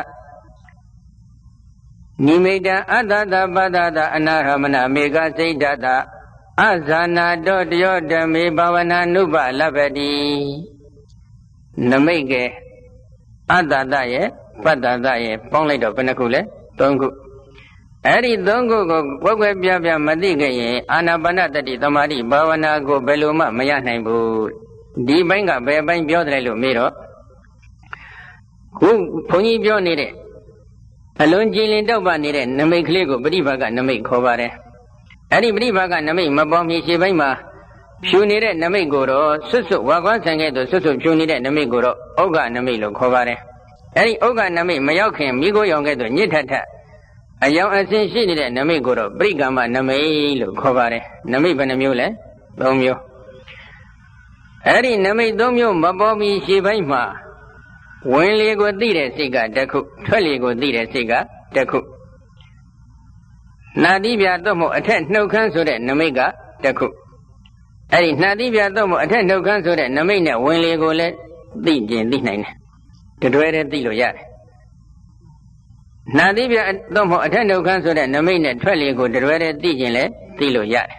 နိမိတ်တအတ္တတပတ္တတအနာရမဏမေကစိတ်တတအဇာနာတောတယောဓမေဘာဝနာနုပလဗ္ဗတိနမိတ်ကအတ္တတရဲ့ပတ္တတရဲ့ပေါင်းလိုက်တော့ဘယ်နှခုလဲသုံးခုအဲ့ဒီသုံးခုကိုဝက်ွက်ပြပြမသိခဲ့ရင်အာနာပါနတတိသမာဓိဘာဝနာကိုဘယ်လိုမှမရနိုင်ဘူးဒီဘိုင်းကဘယ်ဘိုင်းပြောတယ်လို့မေးတော့ခုဘုန်းကြီးပြောနေတဲ့အလွန်ကြည်လင်တောက်ပနေတဲ့နမိတ်ကလေးကိုပရိပါကနမိတ်ခေါ်ပါတယ်အဲ့ဒီပရိပါကနမိတ်မပေါ်မီရှေ့ဘိုင်းမှာဖြူနေတဲ့နမိတ်ကိုတော့ဆွတ်ဆွတ်ဝါကွမ်းဆန်ခဲ့တော့ဆွတ်ဆွတ်ဖြူနေတဲ့နမိတ်ကိုတော့ဩဃနမိတ်လို့ခေါ်ပါတယ်အဲ့ဒီဩဃနမိတ်မရောက်ခင်မိကိုရောင်ခဲ့တော့ညစ်ထထအယောင်အစင်ရှိနေတဲ့နမိတ်ကိုတော့ပရိကမ္မနမိတ်လို့ခေါ်ပါတယ်နမိတ်ဘယ်နှမျိုးလဲသုံးမျိုးအဲ့ဒီနမိတ်သုံးမျိုးမပေါ်မီရှေ့ဘိုင်းမှာဝင်လေကိုသိတဲ့စိတ်ကတစ်ခုထွက်လေကိုသိတဲ့စိတ်ကတစ်ခုနာတိပြတော့မို့အထက်နှုတ်ခမ်းဆိုတဲ့နမိတ်ကတစ်ခုအဲ့ဒီနာတိပြတော့မို့အထက်နှုတ်ခမ်းဆိုတဲ့နမိတ်နဲ့ဝင်လေကိုလည်းသိကျင်သိနိုင်တယ်တတွဲတည်းသိလို့ရတယ်နာတိပြတော့မို့အထက်နှုတ်ခမ်းဆိုတဲ့နမိတ်နဲ့ထွက်လေကိုတတွဲတည်းသိကျင်လည်းသိလို့ရတယ်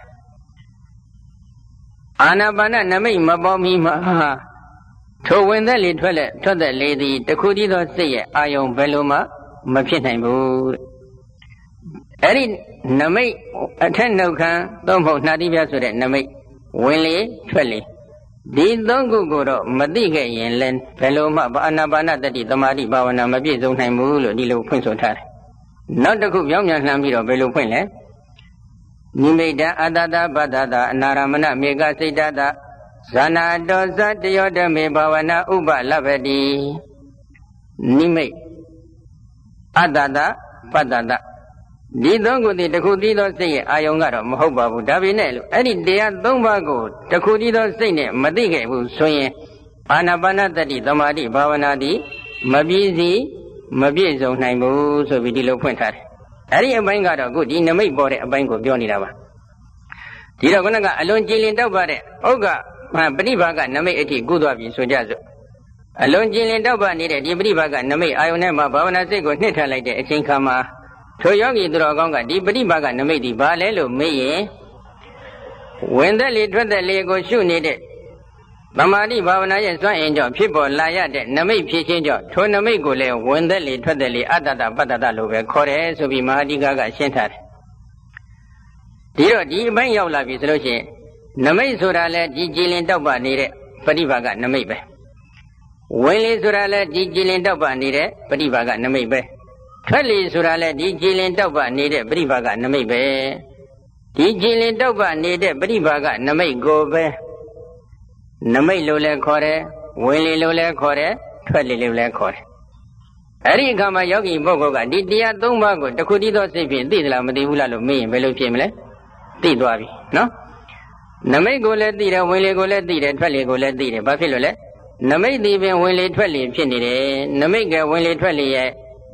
အာနာပါနနမိတ်မပေါ်မီမှာထိုဝင်သက်လေထွက်လက်ထွက်သက်လေသည်တခုတည်းသောစိတ်ရဲ့အာယုံဘယ်လိုမှမဖြစ်နိုင်ဘူးတဲ့အဲ့ဒီနမိတ်အထက်နှုတ်ခမ်းသုံးဖို့နှာတိပြဆိုတဲ့နမိတ်ဝင်လေထွက်လေဒီသုံးခုကိုတော့မသိခဲ့ရင်လည်းဘယ်လိုမှအာနာပါနတတိသမာဓိဘာဝနာမပြည့်စုံနိုင်ဘူးလို့ဒီလိုဖွင့်ဆိုထားတယ်နောက်တစ်ခုပြောင်းပြန်လှမ်းပြီးတော့ဘယ်လိုဖွင့်လဲနိမိတ်တအတ္တတပတ္တတအနာရမဏမေကစိတ်တတဇာနာတောသတယောဓမေဘာဝနာဥပလဗ္ဗတိနိမိတ်အတ္တတပတ္တတဒီသုံးခုတည်းတစ်ခုတည်းသောစိတ်ရဲ့အာယုံကတော့မဟုတ်ပါဘူးဒါပေမဲ့လို့အဲ့ဒီတရားသုံးပါးကိုတစ်ခုတည်းသောစိတ်နဲ့မသိခဲ့ဘူးဆိုရင်အာနာပါနတတိသမာဓိဘာဝနာသည်မပြည့်စည်မပြည့်စုံနိုင်ဘူးဆိုပြီးဒီလိုဖွင့်ထားတယ်အဲ့ဒီအပိုင်းကတော့အခုဒီနမိတ်ပေါ်တဲ့အပိုင်းကိုပြောနေတာပါဒီတော့ခုနကအလွန်ကြည်လင်တောက်ပါတဲ့ဥက္ကပရိပါကနမိတ်အထိကုသွားပြီဆိုကြစို့အလွန်ကြည်လင်တောက်ပါနေတဲ့ဒီပရိပါကနမိတ်အာယုန်ထဲမှာဘာဝနာစိတ်ကိုနှစ်ထပ်လိုက်တဲ့အချိန်ခါမှာထိုယောဂီသူတော်ကောင်းကဒီပရိပါကနမိတ်ဒီဘာလဲလို့မေးရင်ဝင်သက်လေထွက်သက်လေကိုရှုနေတဲ့သမာဓိဘာဝနာရဲ့စွမ်းအင်ကြောင့်ဖြစ်ပေါ်လာရတဲ့နမိတ်ဖြစ်ခြင်းကြောင့်ထိုနမိတ်ကိုလည်းဝင်သက်လေထွက်သက်လေအတ္တတပတ္တတလို့ပဲခေါ်တယ်ဆိုပြီးမဟာဒီကကရှင်းထားတယ်ဒီတော့ဒီအပိုင်းရောက်လာပြီဆိုလို့ရှိရင်နမိတ်ဆိုတာလည်းဒီကြည်လင်တောက်ပနေတဲ့ပရိပါကနမိတ်ပဲဝင်လေဆိုတာလည်းဒီကြည်လင်တောက်ပနေတဲ့ပရိပါကနမိတ်ပဲထွက်လေဆိုတာလည်းဒီကြည်လင်တောက်ပနေတဲ့ပရိပါကနမိတ်ပဲဒီကြည်လင်တောက်ပနေတဲ့ပရိပါကနမိတ်ကိုပဲနမိတ်လို့လည်းခေါ်တယ်ဝင်လေလို့လည်းခေါ်တယ်ထွက်လေလို့လည်းခေါ်တယ်အဲ့ဒီအခါမှာယောဂီပုဂ္ဂိုလ်ကဒီတရားသုံးပါးကိုတစ်ခုတည်းသောစိတ်ဖြင့်သိသလားမသိဘူးလားလို့မေးရင်ဘယ်လိုဖြစ်မလဲသိသွားပြီနော်နမိတ်ကိုလည်းသိတယ်ဝင်လေကိုလည်းသိတယ်ထွက်လေကိုလည်းသိတယ်ဘာဖြစ်လို့လဲနမိတ်ဒီပင်ဝင်လေထွက်လေဖြစ်နေတယ်နမိတ်ကဝင်လေထွက်လေရဲ့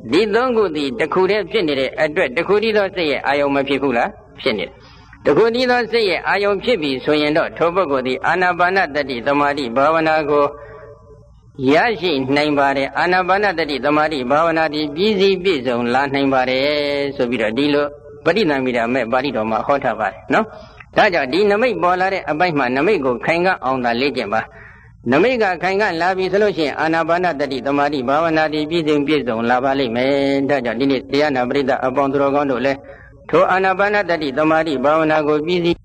ဒီသုံးခုသည်တစ်ခုတည်းဖြစ်နေတဲ့အတွက်တစ်ခုတည်းသောစိတ်ရဲ့အာယုံမဖြစ်ဘူးလားဖြစ်နေတယ်တစ်ခုတည်းသောစိတ်ရဲ့အာယုံဖြစ်ပြီဆိုရင်တော့ထိုပုဂ္ဂိုလ်သည်အာနာပါနတတိသမာဓိဘာဝနာကိုရရှိနိုင်ပါတယ်အာနာပါနတတိသမာဓိဘာဝနာသည်ပြည့်စည်ပြည့်စုံလာနိုင်ပါတယ်ဆိုပြီးတော့ဒီလိုပဋိသင်္မိတာမဲ့ပါဠိတော်မှာဟောထားပါတယ်နော်ဒါကြောင့်ဒီနမိတ်ပေါ်လာတဲ့အပိုင်းမှာနမိတ်ကိုခိုင်ကအောင်သာလေ့ကျင့်ပါနမိတ်ကခိုင်ကလာပြီဆိုလို့ရှိရင်အာနာပါနတတိသမာဓိဘာဝနာသည်ပြည့်စုံပြည့်စုံလာပါလိမ့်မယ်ဒါကြောင့်ဒီနေ့တရားနာပရိသတ်အပေါင်းသူတော်ကောင်းတို့လည်းထိုအာနာပါနတတိသမာဓိဘာဝနာကိုပြည့်စည်